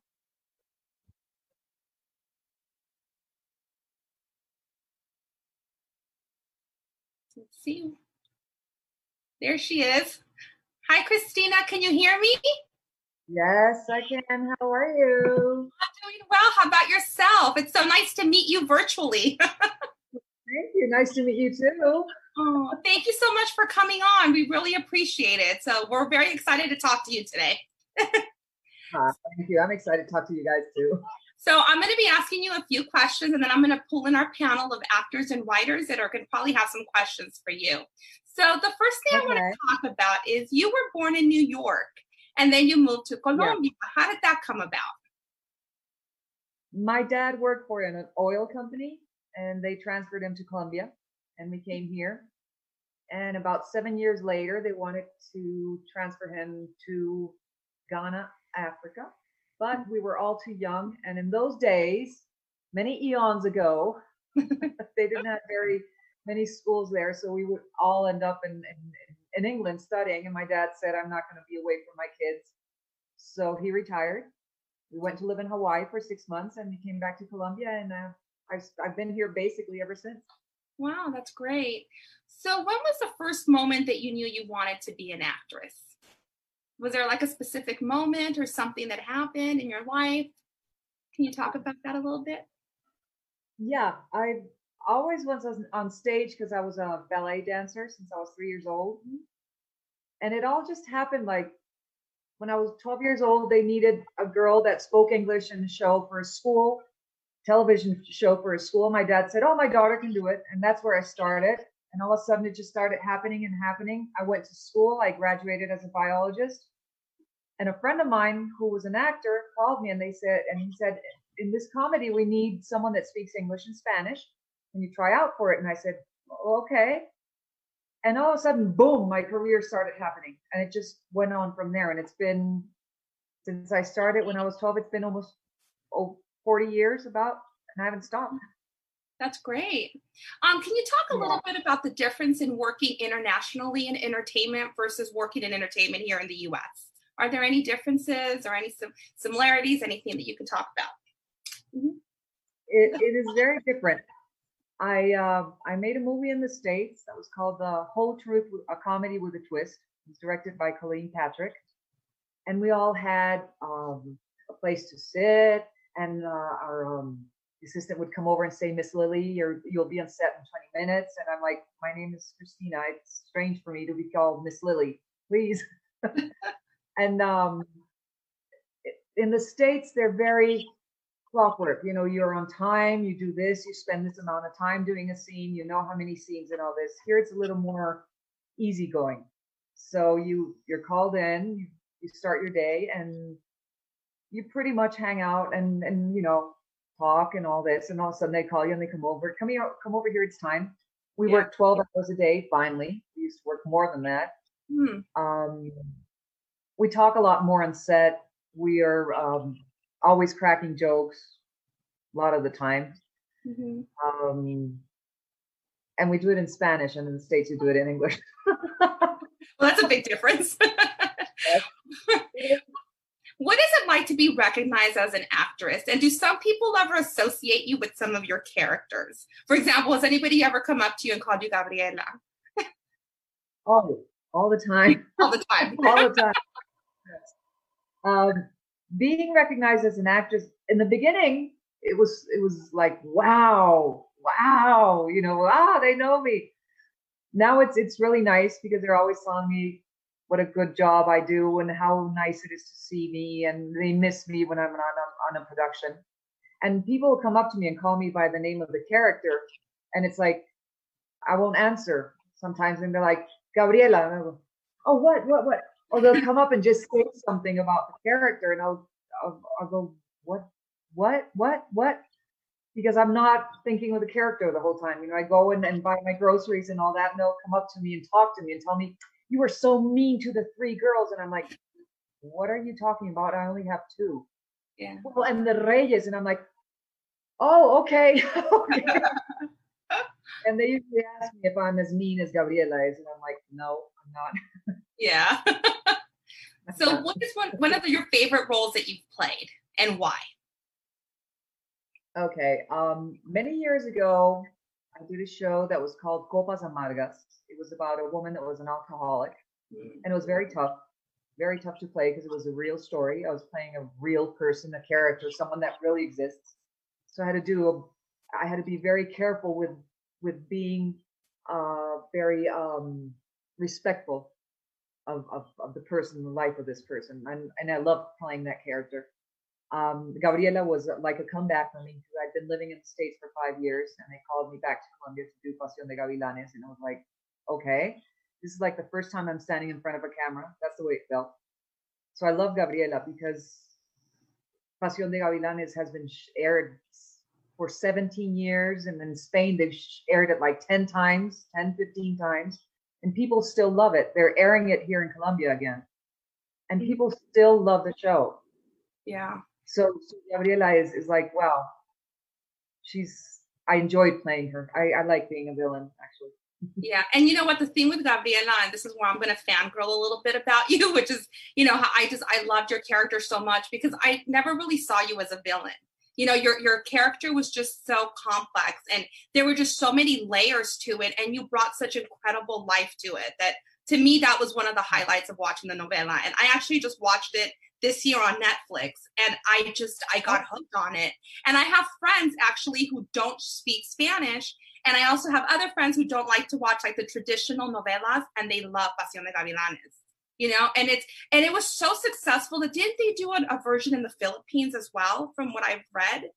S2: Let's see. There she is. Hi, Christina. Can you hear me?
S9: Yes, I can. How are you?
S2: I'm doing well. How about yourself? It's so nice to meet you virtually.
S9: Thank you. Nice to meet you too.
S2: Oh, thank you so much for coming on. We really appreciate it. So we're very excited to talk to you today.
S9: uh, thank you. I'm excited to talk to you guys too.
S2: So I'm going to be asking you a few questions, and then I'm going to pull in our panel of actors and writers that are going to probably have some questions for you. So the first thing okay. I want to talk about is you were born in New York, and then you moved to Colombia. Yeah. How did that come about?
S9: My dad worked for an oil company, and they transferred him to Colombia, and we came here. And about seven years later, they wanted to transfer him to Ghana, Africa. But we were all too young. And in those days, many eons ago, they didn't have very many schools there. So we would all end up in, in, in England studying. And my dad said, I'm not going to be away from my kids. So he retired. We went to live in Hawaii for six months and we came back to Colombia. And uh, I've, I've been here basically ever since.
S2: Wow, that's great. So when was the first moment that you knew you wanted to be an actress? Was there like a specific moment or something that happened in your life? Can you talk about that a little bit?
S9: Yeah, I always was on stage because I was a ballet dancer since I was three years old. And it all just happened like when I was twelve years old, they needed a girl that spoke English in a show for a school, television show for a school. My dad said, oh, my daughter can do it. And that's where I started. And all of a sudden, it just started happening and happening. I went to school. I graduated as a biologist. And a friend of mine who was an actor called me and they said, and he said, in this comedy, we need someone that speaks English and Spanish. Can you try out for it? And I said, oh, okay. And all of a sudden, boom, my career started happening. And it just went on from there. And it's been, since I started when I was twelve, it's been almost oh, forty years about, and I haven't stopped.
S2: That's great. Um, can you talk a little bit about the difference in working internationally in entertainment versus working in entertainment here in the U S? Are there any differences or any sim- similarities, anything that you can talk about?
S9: Mm-hmm. It, it is very different. I uh, I made a movie in the States that was called The Whole Truth, a Comedy with a Twist. It was directed by Colleen Patrick. And we all had um, a place to sit and uh, our um, the assistant would come over and say, Miss Lily, you're, you'll be on set in twenty minutes. And I'm like, my name is Christina. It's strange for me to be called Miss Lily, please. And um, in the States, they're very clockwork. You know, you're on time, you do this, you spend this amount of time doing a scene, you know how many scenes and all this. Here it's a little more easygoing. So you, you're called in, you, you start your day, and you pretty much hang out and, and, you know, talk and all this. And all of a sudden they call you and they come over. Come here, come over here, it's time. We yeah. work twelve hours a day, finally. We used to work more than that. Hmm. Um, we talk a lot more on set. We are um, always cracking jokes a lot of the time. Mm-hmm. Um, and we do it in Spanish, and in the States we do it in English.
S2: Well, that's a big difference. What is it like to be recognized as an actress? And do some people ever associate you with some of your characters? For example, has anybody ever come up to you and called you Gabriela?
S9: Oh, all the time.
S2: All the time.
S9: all the time. Yes. Um, being recognized as an actress in the beginning, it was it was like, wow, wow, you know, ah, they know me. Now it's it's really nice because they're always telling me what a good job I do and how nice it is to see me, and they miss me when I'm on a, on a production. And people will come up to me and call me by the name of the character, and it's like, I won't answer sometimes, and they're like, Gabriela, and I go, oh, what, what, what? Or they'll come up and just say something about the character, and I'll, I'll, I'll go, what, what, what, what? Because I'm not thinking of the character the whole time. You know, I go in and buy my groceries and all that, and they'll come up to me and talk to me and tell me, you were so mean to the three girls. And I'm like, what are you talking about? I only have two.
S2: Yeah.
S9: Well, and the Reyes, and I'm like, oh, okay. okay. And they usually ask me if I'm as mean as Gabriela is, and I'm like, no, I'm not.
S2: Yeah. So what is one, one of your favorite roles that you've played, and why?
S9: Okay. Um, many years ago, I did a show that was called Copas Amargas. It was about a woman that was an alcoholic, mm. and it was very tough, very tough to play because it was a real story. I was playing a real person, a character, someone that really exists. So I had to do, a, I had to be very careful with with being uh, very um, respectful of, of of the person, the life of this person, and and I loved playing that character. Um, Gabriela was like a comeback for me because I'd been living in the States for five years, and they called me back to Colombia to do Pasión de Gavilanes, and I was like, okay, this is like the first time I'm standing in front of a camera. That's the way it felt. So I love Gabriela because Pasión de Gavilanes has been aired for seventeen years, and in Spain they've aired it like ten times, ten, fifteen times, and people still love it. They're airing it here in Colombia again, and people still love the show.
S2: Yeah.
S9: So, so Gabriela is, is like, wow, she's, I enjoyed playing her. I, I like being a villain, actually.
S2: Yeah. And you know what, the thing with Gabriela, and this is where I'm going to fangirl a little bit about you, which is, you know, how I just, I loved your character so much because I never really saw you as a villain. You know, your, your character was just so complex, and there were just so many layers to it, and you brought such incredible life to it that, to me, that was one of the highlights of watching the novela. And I actually just watched it this year on Netflix, and I just, I got hooked on it. And I have friends actually who don't speak Spanish, and I also have other friends who don't like to watch like the traditional novelas, and they love Pasión de Gavilanes, you know, and it's, and it was so successful that didn't they do an, a version in the Philippines as well, from what I've read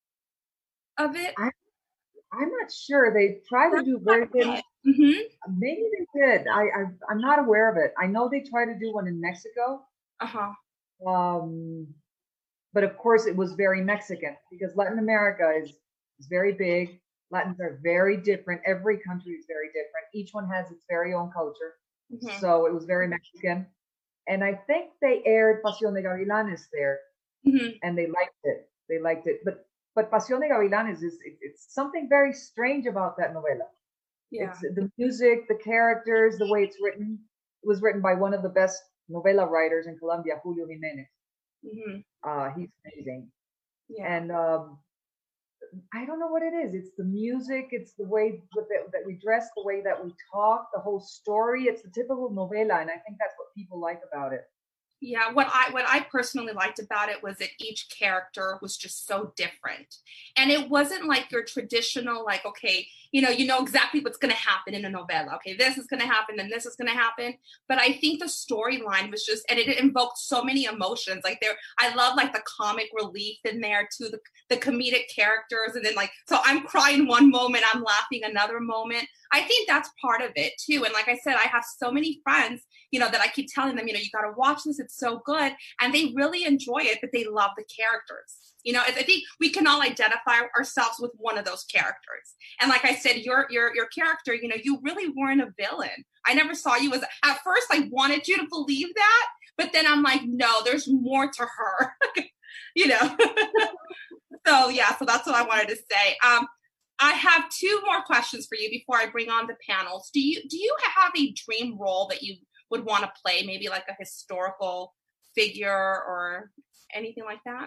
S2: of it?
S9: I, I'm not sure. They tried to do version. Mm-hmm. Maybe they did. I, I, I'm not aware of it. I know they tried to do one in Mexico.
S2: Uh-huh.
S9: Um, but of course it was very Mexican because Latin America is, is very big. Latins are very different. Every country is very different. Each one has its very own culture. Mm-hmm. So it was very Mexican. And I think they aired Pasión de Gavilanes there, mm-hmm. and they liked it. They liked it. But but Pasión de Gavilanes is it, it's something very strange about that novela. Yeah. It's the music, the characters, the way it's written. It was written by one of the best novela writers in Colombia, Julio Jimenez. Mm-hmm. Uh, he's amazing. Yeah. And um, I don't know what it is. It's the music. It's the way that, that we dress, the way that we talk, the whole story. It's the typical novela, and I think that's what people like about it.
S2: Yeah, what I what I personally liked about it was that each character was just so different. And it wasn't like your traditional, like, okay, you know, you know exactly what's gonna happen in a novella. Okay, this is gonna happen and this is gonna happen. But I think the storyline was just, and it invoked so many emotions. Like there, I love like the comic relief in there too, the, the comedic characters, and then like, so I'm crying one moment, I'm laughing another moment. I think that's part of it too. And like I said, I have so many friends, you know, that I keep telling them, you know, you got to watch this. It's so good. And they really enjoy it, but they love the characters. You know, I think we can all identify ourselves with one of those characters. And like I said, your your your character, you know, you really weren't a villain. I never saw you as, at first I wanted you to believe that, but then I'm like, no, there's more to her, you know? So yeah, so that's what I wanted to say. Um, I have two more questions for you before I bring on the panels. Do you do you have a dream role that you would want to play, maybe like a historical figure or anything like that?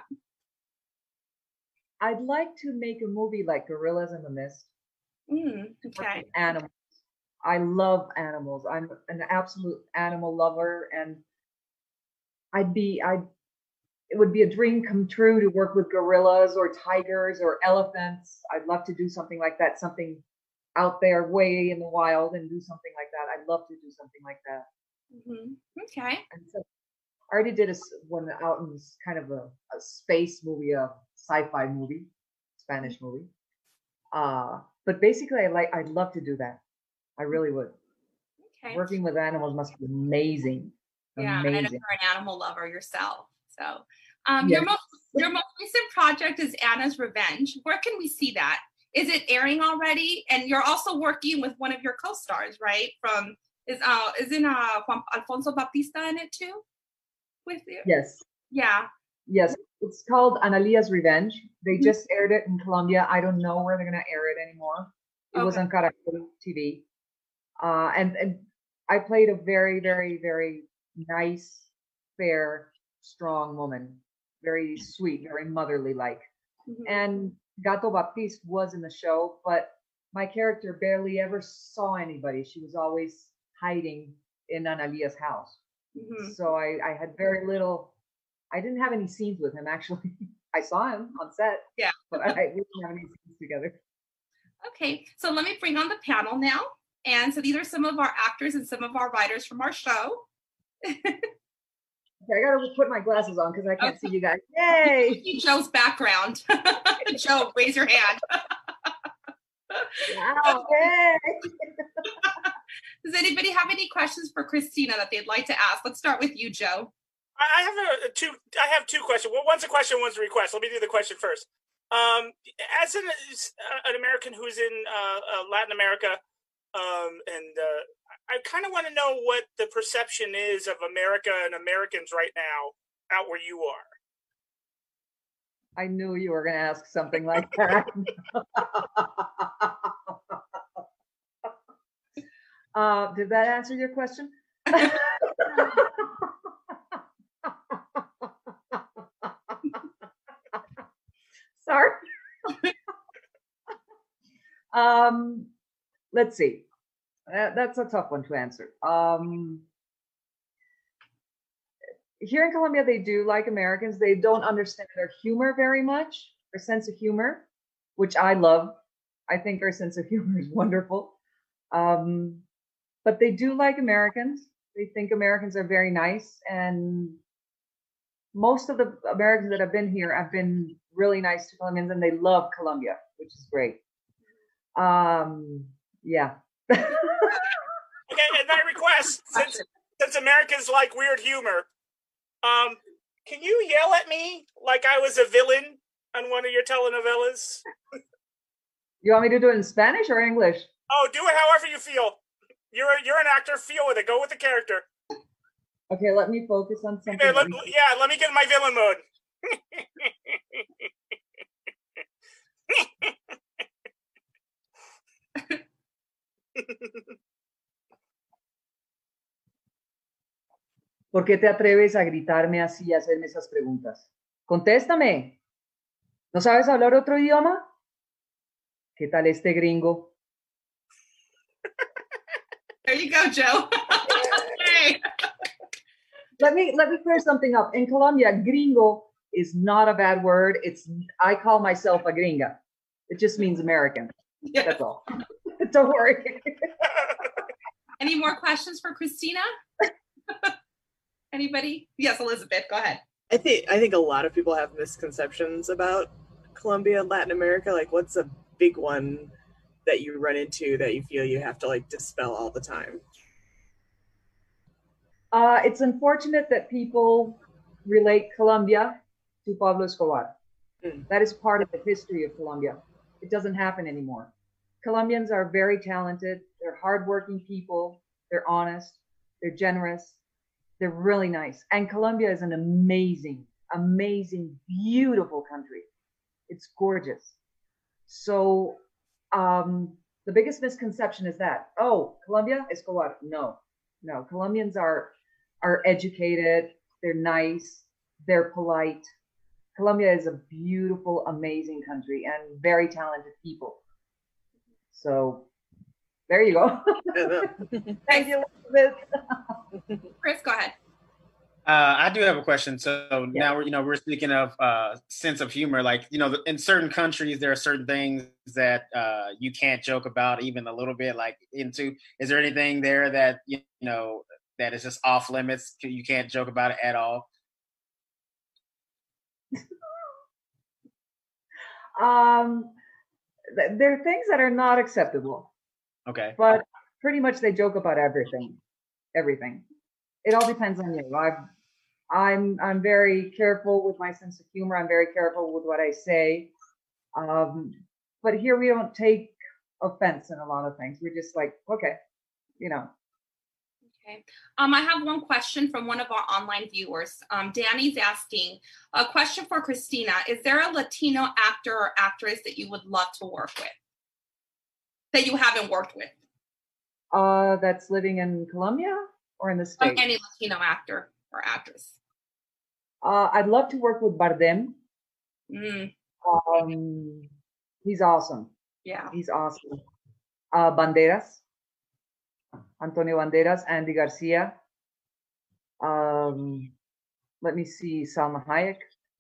S9: I'd like to make a movie like Gorillas in the Mist.
S2: Mm, okay.
S9: Animals. I love animals. I'm an absolute animal lover, and I'd be I. It would be a dream come true to work with gorillas or tigers or elephants. I'd love to do something like that, something out there way in the wild, and do something like that. I'd love to do something like that.
S2: Mm-hmm. Okay.
S9: And so I already did a s- one out in this kind of a, a space movie, a sci-fi movie, Spanish movie. Uh, but basically, I like I'd love to do that. I really would.
S2: Okay.
S9: Working with animals must be amazing.
S2: Yeah, and I know
S9: Amazing.
S2: you're an animal lover yourself. So um,
S9: Yes.
S2: your most your most recent project is Anna's Revenge. Where can we see that? Is it airing already? And you're also working with one of your co-stars, right? From is uh isn't uh Juan Alfonso Bautista in it too? With you?
S9: Yes.
S2: Yeah.
S9: Yes. It's called Analia's Revenge. They
S2: Mhm.
S9: just aired it in Colombia. I don't know where they're gonna air it anymore. It was
S2: Okay.
S9: on Caracol T V. Uh, and, and I played a very, very, very nice, fair, strong woman. Very sweet, very motherly like.
S2: Mhm.
S9: And Gato Baptiste was in the show, but my character barely ever saw anybody. She was always hiding in Analia's house.
S2: Mhm.
S9: So I, I had very little, I didn't have any scenes with him actually. I saw him on set,
S2: Yeah.
S9: but I, I didn't have any scenes together.
S2: Okay, so let me bring on the panel now. And so these are some of our actors and some of our writers from our show.
S9: Okay, I gotta put my glasses on because I can't see you guys. Yay!
S2: See Joe's background. Joe, raise your hand.
S9: Wow, yay!
S2: Does anybody have any questions for Christina that they'd like to ask? Let's start with you, Joe.
S8: I have a, a two. I have two questions. Well, one's a question, one's a request. Let me do the question first. Um, as an an American who's in uh, uh, Latin America, um, and uh, I kind of want to know what the perception is of America and Americans right now out where you are.
S9: I knew you were gonna ask something like that. uh, did that answer your question? Sorry. um, let's see. That, that's a tough one to answer. Um, here in Colombia, they do like Americans. They don't understand our humor very much, our sense of humor, which I love. I think our sense of humor is wonderful. Um, but they do like Americans. They think Americans are very nice. And most of the Americans that have been here have been really nice to Colombians, and they love Colombia, which is great. Um, yeah.
S8: Okay, and my request, since since Americans like weird humor, um, can you yell at me like I was a villain on one of your telenovelas?
S9: You want me to do it in Spanish or English?
S8: Oh, do it however you feel. You're a, you're an actor. Feel with it. Go with the character.
S9: Okay, let me focus on something.
S8: Okay, let,
S9: Let me-
S8: yeah, let me get in my villain mode.
S9: ¿Por qué te atreves a gritarme así y a hacerme esas preguntas? Contéstame. ¿No sabes hablar otro idioma? ¿Qué tal este gringo?
S2: There you go, Joe. Hey.
S9: let me let me clear something up. In Colombia, gringo is not a bad word. It's I call myself a gringa. It just means American.
S2: Yeah.
S9: That's all. Don't worry.
S2: Any more questions for Christina? Anybody? Yes, Elizabeth, go ahead.
S5: I think I think a lot of people have misconceptions about Colombia and Latin America. Like, what's a big one that you run into that you feel you have to like dispel all the time?
S9: Uh, it's unfortunate that people relate Colombia to Pablo Escobar.
S5: Mm.
S9: That is part of the history of Colombia. It doesn't happen anymore. Colombians are very talented. They're hardworking people. They're honest. They're generous. They're really nice. And Colombia is an amazing, amazing, beautiful country. It's gorgeous. So um, the biggest misconception is that, oh, Colombia, Escobar. No, no. Colombians are are educated. They're nice. They're polite. Colombia is a beautiful, amazing country and very talented people. So there you go. Thank you, Elizabeth.
S2: Chris, go ahead.
S6: Uh, I do have a question. So
S9: Yeah.
S6: now we're, you know, we're speaking of uh, sense of humor. Like, you know, in certain countries, there are certain things that uh, you can't joke about even a little bit. Like, into, is there anything there that you know that is just off limits? You can't joke about it at all.
S9: Um, th- there are things that are not acceptable,
S6: Okay.
S9: but pretty much they joke about everything. Everything. It all depends on you. I've, I'm I'm very careful with my sense of humor. I'm very careful with what I say. Um, but here we don't take offense in a lot of things. We're just like, okay, you know.
S2: Okay. Um, I have one question from one of our online viewers. Um, Danny's asking a question for Christina. Is there a Latino actor or actress that you would love to work with that you haven't worked with?
S9: Uh, that's living in Colombia or in the
S2: Or
S9: States?
S2: any Latino actor or actress?
S9: Uh, I'd love to work with Bardem.
S2: Mm,
S9: Um, he's awesome.
S2: yeah.
S9: He's awesome. Uh, Banderas, Antonio Banderas, Andy Garcia. Um, let me see, Salma Hayek.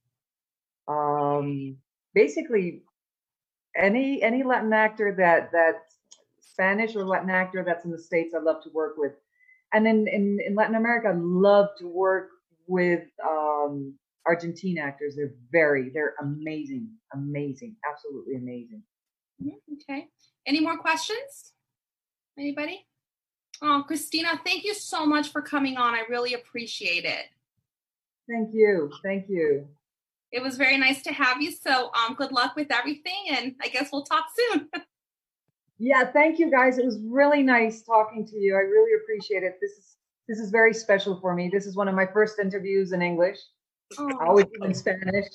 S9: Um, basically, any any Latin actor that that Spanish or Latin actor that's in the States, I love to work with. And in in, in Latin America, I love to work with um, Argentine actors. They're very, they're amazing, amazing, absolutely amazing.
S2: Mhm, okay. Any more questions? Anybody? Oh, Christina, thank you so much for coming on. I really appreciate it.
S9: Thank you, thank you.
S2: It was very nice to have you. So um, good luck with everything. And I guess we'll talk soon.
S9: Yeah, thank you guys. It was really nice talking to you. I really appreciate it. This is this is very special for me. This is one of my first interviews in English. I
S2: Oh.
S9: always do in Spanish.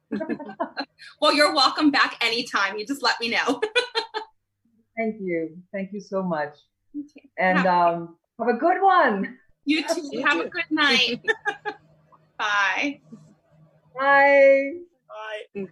S2: Well, you're welcome back anytime. You just let me know.
S9: Thank you. Thank you so much.
S2: Okay.
S9: And
S2: Yeah.
S9: um, have a good one.
S2: You too.
S5: You
S2: Have
S5: too.
S2: a good night. Bye.
S9: Bye.
S8: Bye.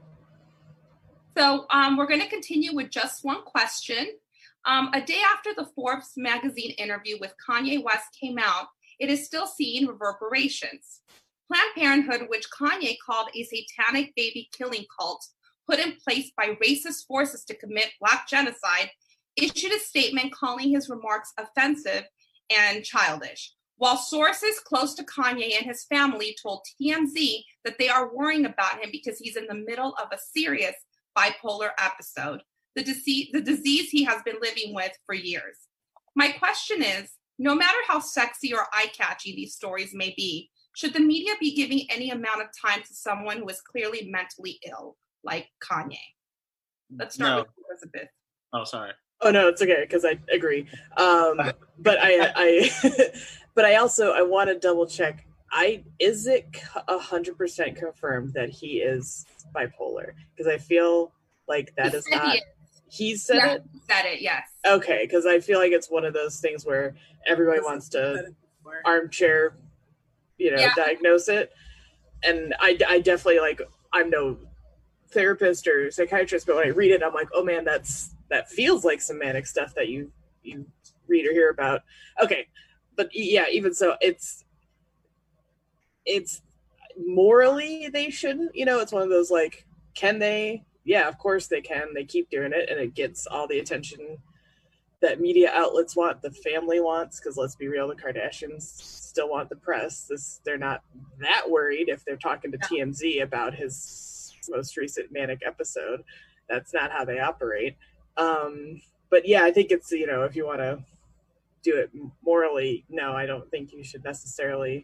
S2: So um, we're going to continue with just one question. Um, a day after the Forbes magazine interview with Kanye West came out, it is still seeing reverberations. Planned Parenthood, which Kanye called a satanic baby killing cult put in place by racist forces to commit Black genocide, issued a statement calling his remarks offensive and childish. While sources close to Kanye and his family told T M Z that they are worrying about him because he's in the middle of a serious bipolar episode, the disease, the disease he has been living with for years. My question is, no matter how sexy or eye-catchy these stories may be, should the media be giving any amount of time to someone who is clearly mentally ill, like Kanye? Let's start
S6: No.
S2: with Elizabeth.
S6: Oh, sorry.
S5: Oh no, it's okay because I agree. Um, but I, I, but I also I want to double check. I is it a hundred percent confirmed that he is bipolar? Because I feel like that
S2: He
S5: is
S2: said
S5: not.
S2: he is.
S5: He said
S2: Yeah,
S5: it.
S2: he said it, yes.
S5: Okay, because I feel like it's one of those things where everybody wants to armchair, you know,
S2: Yeah.
S5: diagnose it, and I, I definitely like I'm no therapist or psychiatrist, but when I read it, I'm like, oh man, that's that feels like some manic stuff that you you read or hear about. Okay, but yeah, even so, it's it's morally they shouldn't. You know, it's one of those like, can they? Yeah, of course they can. They keep doing it, and it gets all the attention that media outlets want, the family wants, because let's be real, the Kardashians still want the press. This, they're not that worried if they're talking to T M Z about his most recent manic episode. That's not how they operate. Um, but yeah, I think it's, you know, if you want to do it morally, no, I don't think you should necessarily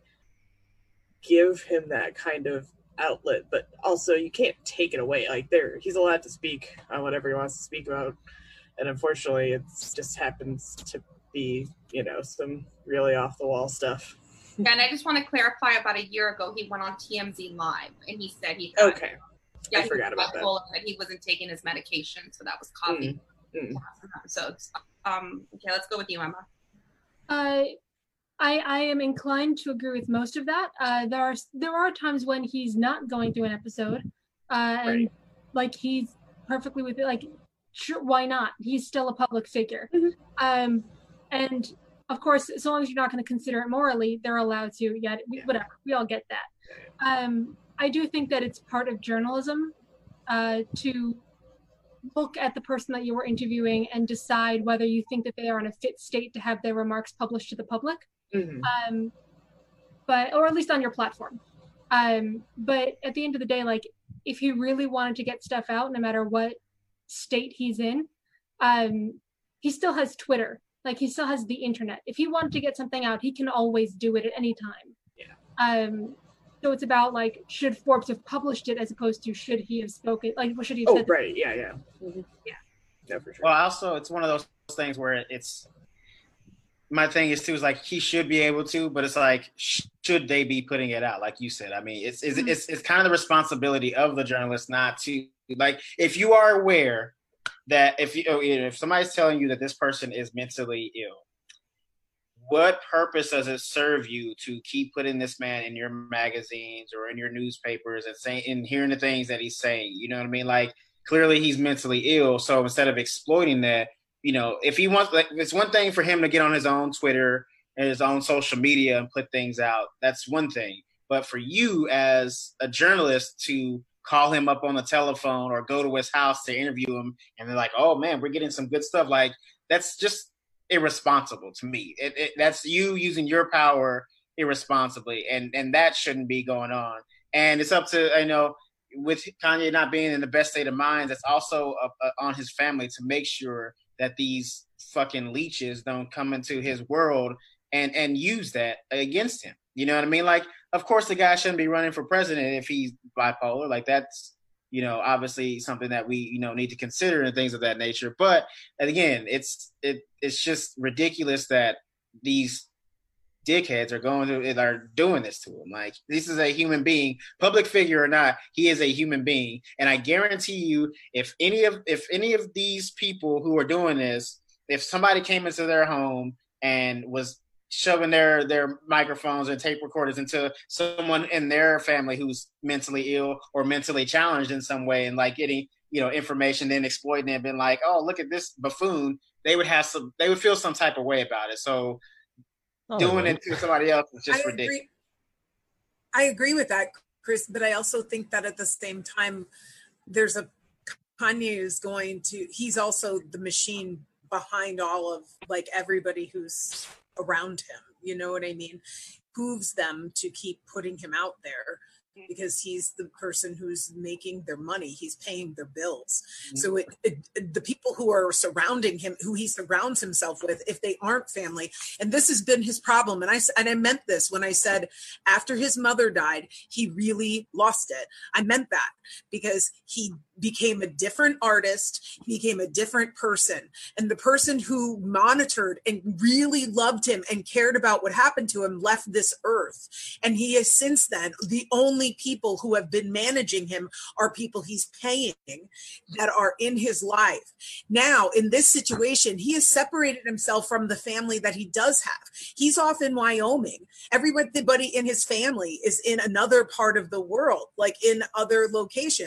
S5: give him that kind of outlet, but also you can't take it away. Like, there, he's allowed to speak on whatever he wants to speak about. And unfortunately, it just happens to be, you know, some really off the wall stuff.
S2: Yeah, and I just want to clarify, about a year ago, he went on T M Z Live, and he said he got,
S5: okay.
S2: Yeah,
S5: I forgot about that.
S2: that he wasn't taking his medication, so that was causing
S5: Mm, mm.
S2: episodes. Um, okay, let's go with you, Emma.
S7: Uh, I I am inclined to agree with most of that. Uh, there are there are times when he's not going through an episode, uh, and
S5: Right.
S7: like he's perfectly with it. Like, sure, why not? He's still a public figure.
S5: Mhm.
S7: Um, and of course, as long as you're not going to consider it morally, they're allowed to. Yeah, we,
S5: Yeah.
S7: whatever. We all get that. Um, I do think that it's part of journalism uh, to look at the person that you were interviewing and decide whether you think that they are in a fit state to have their remarks published to the public.
S5: Mhm.
S7: Um, but or at least on your platform. Um, but at the end of the day, like, if he really wanted to get stuff out, no matter what state he's in, um, he still has Twitter. Like, he still has the internet. If he wanted to get something out, he can always do it at any time.
S5: Yeah.
S7: Um, so it's about, like, should Forbes have published it as opposed to should he have spoken? Like, what should he have
S5: Oh,
S7: said?
S5: right. Yeah, yeah. Mhm.
S7: Yeah.
S5: Yeah, for sure.
S6: Well, also, it's one of those things where it's, my thing is too, is like, he should be able to, but it's like, sh- should they be putting it out? Like you said, I mean, it's, it's,
S7: Mhm.
S6: it's, it's kind of the responsibility of the journalist not to, like, if you are aware that if you, if somebody's telling you that this person is mentally ill, what purpose does it serve you to keep putting this man in your magazines or in your newspapers and saying, and hearing the things that he's saying? You know what I mean? Like, clearly he's mentally ill. So instead of exploiting that, you know, if he wants, like, it's one thing for him to get on his own Twitter and his own social media and put things out. That's one thing. But for you as a journalist to call him up on the telephone or go to his house to interview him, and they're like, oh man, we're getting some good stuff. Like, that's just irresponsible to me. It, it, that's you using your power irresponsibly, and and that shouldn't be going on. And it's up to, you know, with Kanye not being in the best state of mind, it's also up, uh, on his family to make sure that these fucking leeches don't come into his world and and use that against him. You know what I mean? Like, of course the guy shouldn't be running for president if he's bipolar. Like, that's, you know, obviously something that we, you know, need to consider and things of that nature. But again, it's it it's just ridiculous that these dickheads are going to are doing this to him. Like, this is a human being, public figure or not, he is a human being. And I guarantee you, if any of if any of these people who are doing this, if somebody came into their home and was shoving their their microphones and tape recorders into someone in their family who's mentally ill or mentally challenged in some way, and like getting, you know, information, then exploiting it, and been like, oh, look at this buffoon, they would have some, they would feel some type of way about it. So
S4: Oh,
S6: doing
S4: well.
S6: it to somebody else is just
S3: I
S6: ridiculous.
S3: agree. I agree with that, Chris, but I also think that at the same time, there's a Kanye is going to, he's also the machine behind all of, like, everybody who's around him. You know what I mean? Behooves them to keep putting him out there because he's the person who's making their money. He's paying their bills. Mm-hmm. So it, it, the people who are surrounding him, who he surrounds himself with, if they aren't family, and this has been his problem. And I, and I meant this when I said after his mother died, he really lost it. I meant that because he became a different artist, he became a different person. And the person who monitored and really loved him and cared about what happened to him left this earth. And he has since then, the only people who have been managing him are people he's paying that are in his life. Now, in this situation, he has separated himself from the family that he does have. He's off in Wyoming. Everybody in his family is in another part of the world, like in other locations. So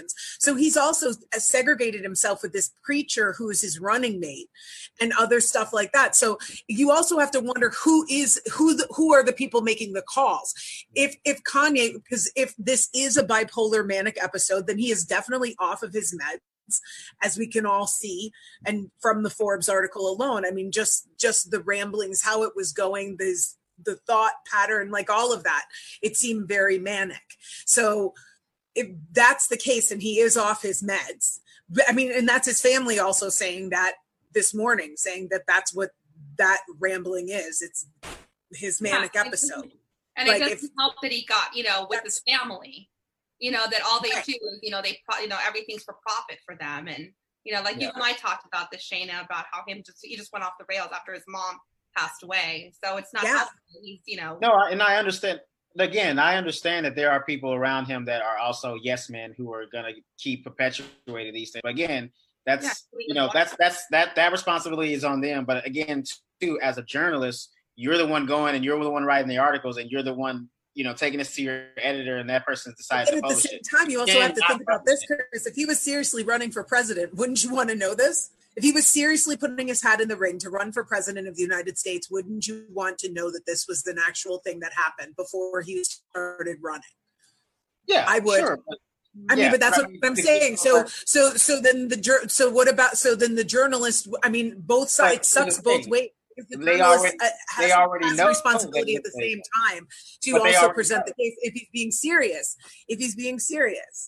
S3: So he's also segregated himself with this preacher who is his running mate and other stuff like that. So you also have to wonder who is who the, who are the people making the calls. If if Kanye, because if this is a bipolar manic episode, then he is definitely off of his meds, as we can all see, and from the Forbes article alone. I mean, just just the ramblings, how it was going, this the thought pattern, like all of that, it seemed very manic. So if that's the case and he is off his meds, I mean, and that's his family also saying that this morning, saying that that's what that rambling is. It's his manic
S2: yeah,
S3: episode.
S2: And like it doesn't if, help that he got, you know, with his family, you know, that all they do is, you know, they, you know, everything's for profit for them. And, you know, like yeah. you and I talked about this, Shayna, about how him just, he just went off the rails after his mom passed away. So it's not, yeah. he's, you know.
S6: No, and I understand. Again, I understand that there are people around him that are also yes men who are going to keep perpetuating these things. But again, that's, yeah, you know, that's, that's, that, that responsibility is on them. But again, too, as a journalist, you're the one going and you're the one writing the articles and you're the one, you know, taking this to your editor and that person's decided to publish it.
S3: At the same time, you also and have to think about this, Chris. If he was seriously running for president, wouldn't you want to know this? If he was seriously putting his hat in the ring to run for president of the United States, wouldn't you want to know that this was an actual thing that happened before he started running?
S6: Yeah,
S3: I would. Sure. I mean, yeah, but that's what I'm saying. So, so, so then the so what about so then the journalist? I mean, both sides sucks both ways. The
S6: they already,
S3: has,
S6: they already
S3: has
S6: know
S3: responsibility at the same time to also present know. the case if he's being serious. If he's being serious.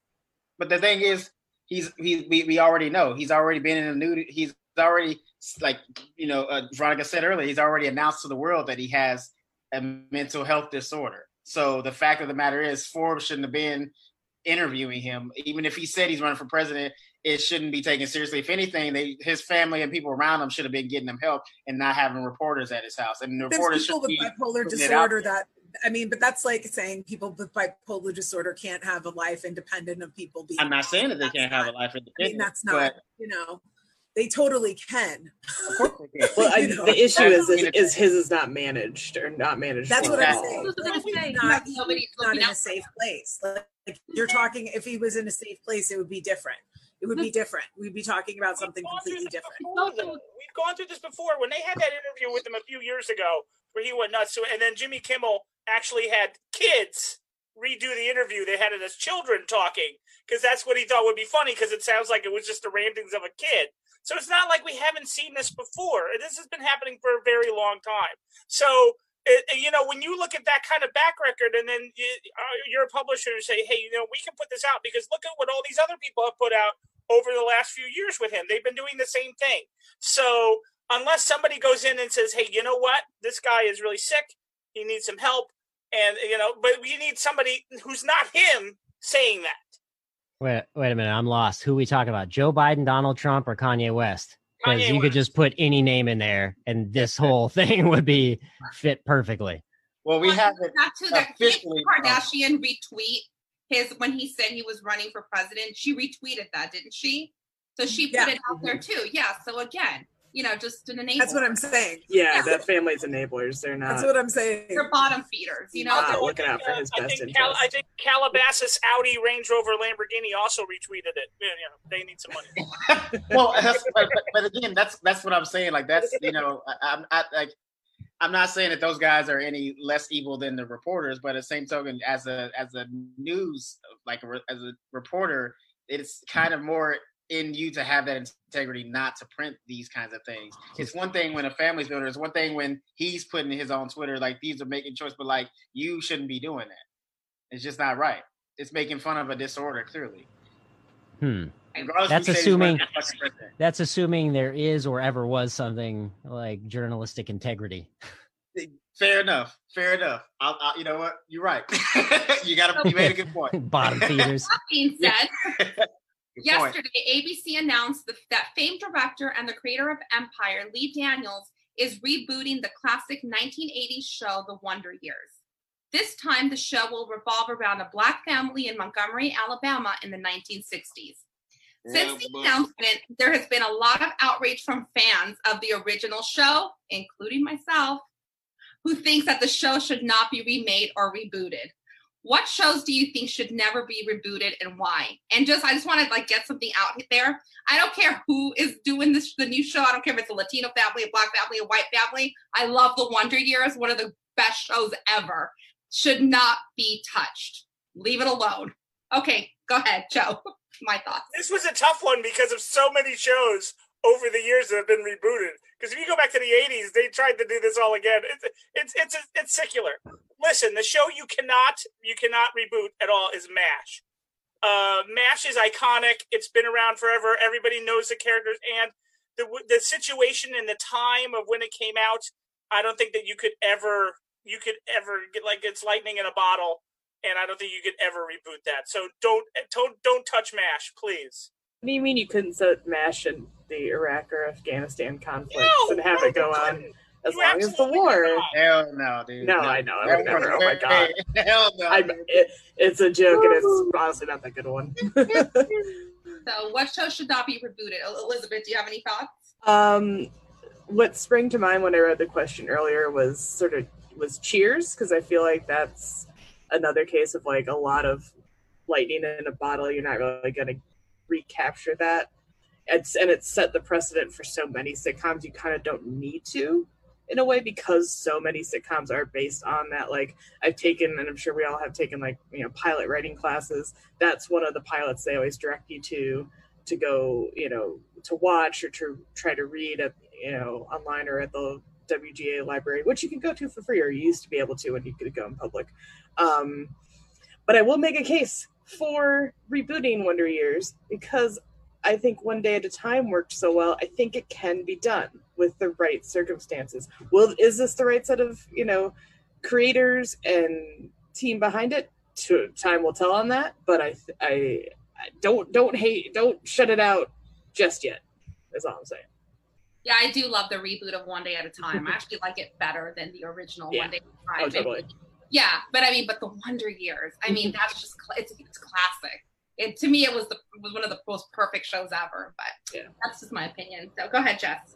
S6: But the thing is, he's he we, we already know he's already been in the news. He's already, like, you know, uh, Veronica said earlier, he's already announced to the world that he has a mental health disorder. So the fact of the matter is, Forbes shouldn't have been interviewing him. Even if he said he's running for president, it shouldn't be taken seriously. If anything, they, his family and people around him should have been getting him help and not having reporters at his house. And the
S3: There's
S6: reporters
S3: people
S6: should
S3: with bipolar disorder that, I mean, but that's like saying people with bipolar disorder can't have a life independent of people being.
S6: I'm not saying that they
S3: that's
S6: can't
S3: not,
S6: have a life independent.
S3: I mean, that's not, you know, they totally can.
S6: Of course they can.
S5: Well, I, the issue is, is is his is not managed or not managed.
S3: That's what I'm saying.
S7: He's
S3: not, he's not in a safe place. Like, like you're talking, if he was in a safe place, it would be different. It would be different. We'd be talking about something completely different.
S8: Before, We've gone through this before. When they had that interview with him a few years ago, where he went nuts, and then Jimmy Kimmel actually had kids redo the interview. They had it as children talking because that's what he thought would be funny, because it sounds like it was just the ramblings of a kid. So it's not like we haven't seen this before. This has been happening for a very long time. So, it, you know, when you look at that kind of back record and then you, uh, you're a publisher and say, hey, you know, we can put this out because look at what all these other people have put out over the last few years with him. They've been doing the same thing. So unless somebody goes in and says, hey, you know what? This guy is really sick. He needs some help. And, you know, but we need somebody who's not him saying that.
S4: Wait, wait a minute. I'm lost. Who are we talking about? Joe Biden, Donald Trump, or Kanye West? Because you West. could just put any name in there and this whole thing would be fit perfectly.
S6: Well, we
S2: well,
S6: have it
S2: not to officially. Kim Kardashian retweet his when he said he was running for president. She retweeted that, didn't she? So she put yeah. it out there too. Yeah. So again, you know, just an enabler.
S3: That's what I'm saying.
S5: Yeah, yeah. That family's enablers. They're not.
S3: That's what I'm saying.
S2: They're bottom feeders. You know,
S5: not looking out for his
S8: I
S5: best
S8: think
S5: interest.
S8: Cal- I think Calabasas, Audi, Range Rover, Lamborghini also retweeted it. You know, they need some money.
S6: Well, that's, but, but again, that's that's what I'm saying. Like that's you know, I, I'm I, like. I'm not saying that those guys are any less evil than the reporters, but at the same token, as a as a news like a, as a reporter, it's kind of more in you to have that integrity not to print these kinds of things. It's one thing when a family's builder. It's one thing when he's putting his own Twitter like these are making choice, but like you shouldn't be doing that. It's just not right. It's making fun of a disorder clearly.
S4: Hmm. That's assuming that's assuming there is or ever was something like journalistic integrity.
S6: Fair enough. Fair enough. I'll, I'll, you know what? You're right. you got to. You made a good point.
S4: Bottom feeders.
S2: That being said, yesterday A B C announced the, that famed director and the creator of Empire, Lee Daniels, is rebooting the classic nineteen eighties show, The Wonder Years. This time, the show will revolve around a Black family in Montgomery, Alabama, in the nineteen sixties. Since the announcement, there has been a lot of outrage from fans of the original show, including myself, who thinks that the show should not be remade or rebooted. what shows do you think should never be rebooted and why? And just, I just want to like get something out there. I don't care who is doing this, the new show. I don't care if it's a Latino family, a Black family, a white family. I love The Wonder Years. One of the best shows ever. Should not be touched. Leave it alone. Okay, go ahead, Joe. My thoughts.
S8: This was a tough one because of so many shows over the years that have been rebooted. Because if you go back to the eighties, they tried to do this all again. It's it's it's it's secular. Listen, the show you cannot you cannot reboot at all is MASH. Uh, MASH is iconic. It's been around forever. Everybody knows the characters and the the situation and the time of when it came out. I don't think that you could ever you could ever get like it's lightning in a bottle, and I don't think you could ever reboot that. So don't don't don't touch MASH, please.
S5: What do you mean you couldn't set MASH in the Iraq or Afghanistan conflicts
S8: No,
S5: and have
S8: no,
S5: it go
S8: you
S5: on
S8: couldn't.
S5: as
S8: You
S5: long as the
S8: absolutely
S5: war?
S8: could not.
S6: Hell no, dude.
S5: No, I know. I would
S6: That
S5: never.
S6: was-
S5: Oh my god.
S6: Hell no.
S5: I'm, it, it's a joke, and it's honestly not that good a one.
S2: So what show should not be rebooted? Elizabeth, do you have any thoughts?
S5: um, what sprang to mind when I read the question earlier was sort of was Cheers, because I feel like that's another case of like a lot of lightning in a bottle. You're not really going to recapture that. It's and it's set the precedent for so many sitcoms. You kind of don't need to, in a way, because so many sitcoms are based on that. Like I've taken, and I'm sure we all have taken, like, you know, pilot writing classes. That's one of the pilots they always direct you to to go, you know, to watch or to try to read at, you know, online or at the W G A library, which you can go to for free, or you used to be able to when you could go in public. Um, but I will make a case for rebooting Wonder Years because I think One Day at a Time worked so well. I think it can be done with the right circumstances. Well, is this the right set of, you know, creators and team behind it? Time will tell on that. But I, I, I don't don't hate, don't shut it out just yet. That's all I'm saying.
S2: Yeah, I do love the reboot of One Day at a Time. I actually like it better than the original
S5: Yeah.
S2: One Day at a Time.
S5: Oh, totally.
S2: Yeah, but I mean, but the Wonder Years. I mean, that's just cl- it's it's classic. It to me, it was the it was one of the most perfect shows ever. But
S5: Yeah.
S2: that's just my opinion. So go ahead, Jess.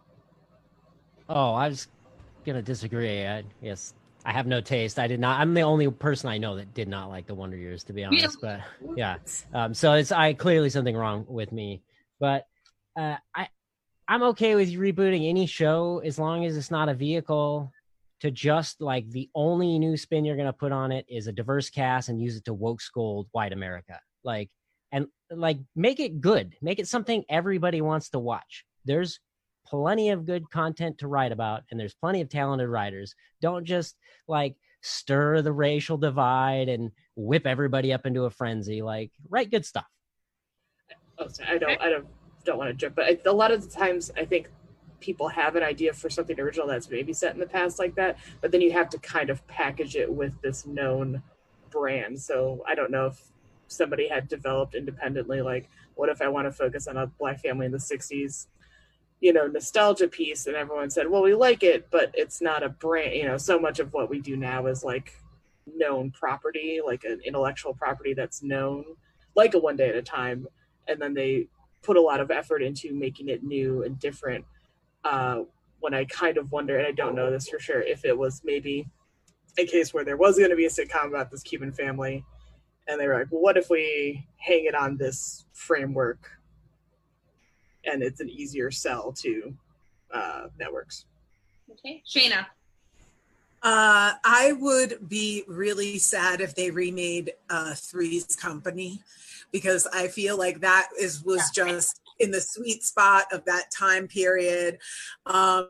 S4: Oh, I was gonna disagree. I, yes, I have no taste. I did not. I'm the only person I know that did not like the Wonder Years, to be honest. But yeah, um, so it's I clearly something wrong with me. But uh, I I'm okay with rebooting any show as long as it's not a vehicle to just like the only new spin you're gonna put on it is a diverse cast and use it to woke scold white America. Like and like make it good. Make it something everybody wants to watch. There's plenty of good content to write about, and there's plenty of talented writers. Don't just like stir the racial divide and whip everybody up into a frenzy. Like, write good stuff.
S5: Oh, sorry, I don't, I don't, don't want to jump, but I, a lot of the times I think people have an idea for something original that's maybe set in the past like that, but then you have to kind of package it with this known brand. So I don't know if somebody had developed independently, like, what if I want to focus on a Black family in the sixties, you know, nostalgia piece, and everyone said, well, we like it, but it's not a brand. You know, so much of what we do now is like known property, like an intellectual property that's known, like a One Day at a Time, and then they put a lot of effort into making it new and different. Uh, when I kind of wonder, and I don't know this for sure, if it was maybe a case where there was going to be a sitcom about this Cuban family, and they were like, well, what if we hang it on this framework and it's an easier sell to uh, networks?
S2: Okay, Shayna.
S3: Uh, I would be really sad if they remade uh, Three's Company, because I feel like that is was just in the sweet spot of that time period. Um,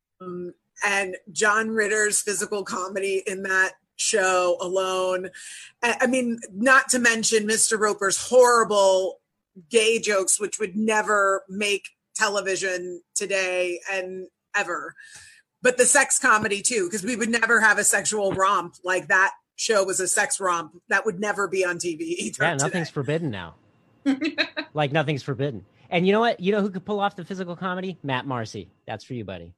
S3: and John Ritter's physical comedy in that show alone. I I mean, not to mention Mister Roper's horrible gay jokes, which would never make television today and ever. But the sex comedy too, because we would never have a sexual romp like that show was a sex romp. That would never be on T V either.
S4: Yeah, nothing's
S3: today.
S4: forbidden now. Like, nothing's forbidden. And you know what? You know who could pull off the physical comedy? Matt Marcy. That's for you, buddy.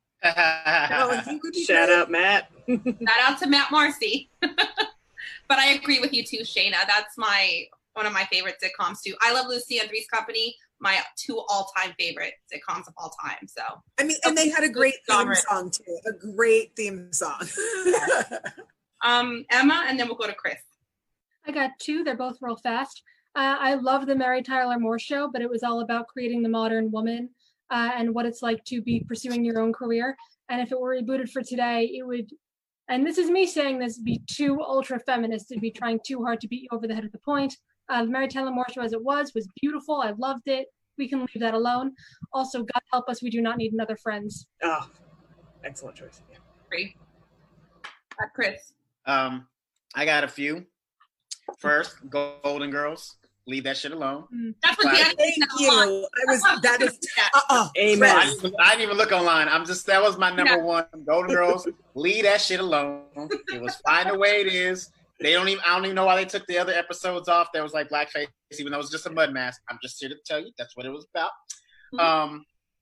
S3: Oh, he would be
S5: Shout
S3: great.
S5: out, Matt.
S2: Shout out to Matt Marcy. But I agree with you too, Shayna. That's my one of my favorite sitcoms too. I Love Lucy and Three's Company, my two all-time favorite sitcoms of all time. So
S3: I mean, and they had a great theme
S2: Genre.
S3: song too. A great theme song.
S2: Um, Emma, and then we'll go to Chris.
S7: I got two. They're both real fast. Uh, I love the Mary Tyler Moore Show, but it was all about creating the modern woman uh, and what it's like to be pursuing your own career. And if it were rebooted for today, it would, and this is me saying this, be too ultra feminist. It'd be trying too hard to beat you over the head at the point. Uh, the Mary Tyler Moore Show as it was, was beautiful. I loved it. We can leave that alone. Also, God help us, we do not need another Friends.
S5: Oh, excellent choice. Yeah.
S2: Great. Uh, Chris.
S6: Um, I got a few. First, Golden Girls. Leave that shit alone.
S2: Mm. That's what
S6: Classic.
S2: the
S3: Thank you. I was that is uh uh
S5: Amen.
S6: I didn't, even, I didn't even look online. I'm just that was my number
S2: Yeah.
S6: one. Golden Girls. Leave that shit alone. It was fine the way it is. They don't even. I don't even know why they took the other episodes off. There was like blackface, even though it was just a mud mask. I'm just here to tell you that's what it was about. Um,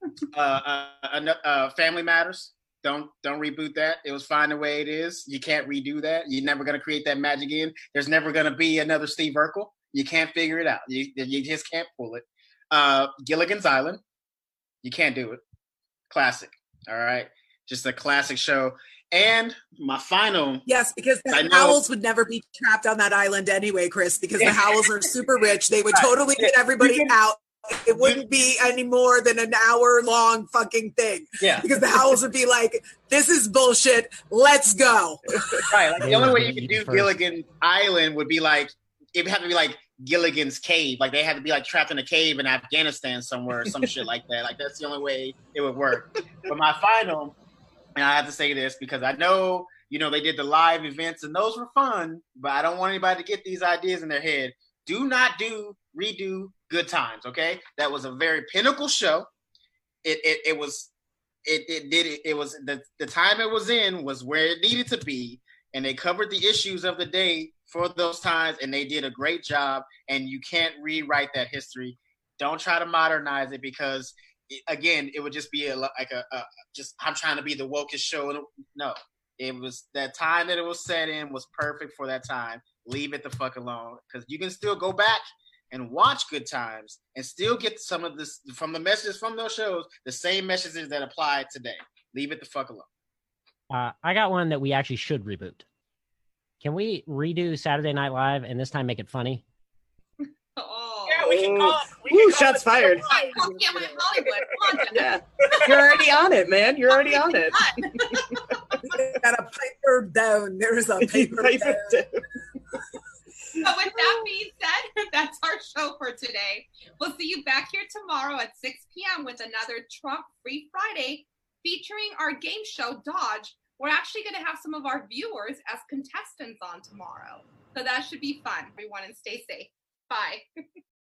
S6: uh, uh, uh, Family Matters. Don't don't reboot that. It was fine the way it is. You can't redo that. You're never gonna create that magic again. There's never gonna be another Steve Urkel. You can't figure it out. You you just can't pull it. Uh, Gilligan's Island. You can't do it. Classic. All right, just a classic show. And my final.
S3: Yes, because the
S6: I know-
S3: Howells would never be trapped on that island anyway, Chris, because the Howells are super rich. They would
S6: Right.
S3: totally get everybody
S6: You can-
S3: out. It wouldn't be any more than an hour long fucking thing.
S6: Yeah.
S3: Because the Howells would be like, this is bullshit. Let's go.
S6: Right. Like the
S4: They
S6: only
S4: would
S6: way
S4: be
S6: you could
S4: eaten
S6: do
S4: first.
S6: Gilligan Island would be like it would have to be like Gilligan's Cave. Like they had to be like trapped in a cave in Afghanistan somewhere or some shit like that. Like that's the only way it would work. But my final, and I have to say this because I know, you know, they did the live events and those were fun, but I don't want anybody to get these ideas in their head. Do not do redo Good Times, okay? That was a very pinnacle show. It it, it was it it did it, it was the, the time it was in was where it needed to be, and they covered the issues of the day for those times, and they did a great job, and you can't rewrite that history. Don't try to modernize it because it, again, it would just be a, like a, a just I'm trying to be the wokest show. No, it was that time that it was set in was perfect for that time. Leave it the fuck alone because you can still go back and watch Good Times and still get some of this from the messages from those shows, the same messages that apply today. Leave it the fuck alone.
S4: Uh, I got one that we actually should reboot. Can we redo Saturday Night Live and this time make it funny?
S2: Oh.
S8: Yeah, we can call it. We
S5: Woo,
S8: can call
S5: shots
S8: it-
S5: fired.
S2: Right, Cook Family in Hollywood. Come on, Jenna.
S5: Yeah. You're already on it, man. You're already on it.
S3: Got a paper down. There is a paper
S5: Pipe
S3: down.
S5: it down.
S2: So with that being said, that's our show for today. We'll see you back here tomorrow at six p.m. with another Trump Free Friday featuring our game show Dodge. We're actually going to have some of our viewers as contestants on tomorrow. So that should be fun, everyone, and stay safe. Bye.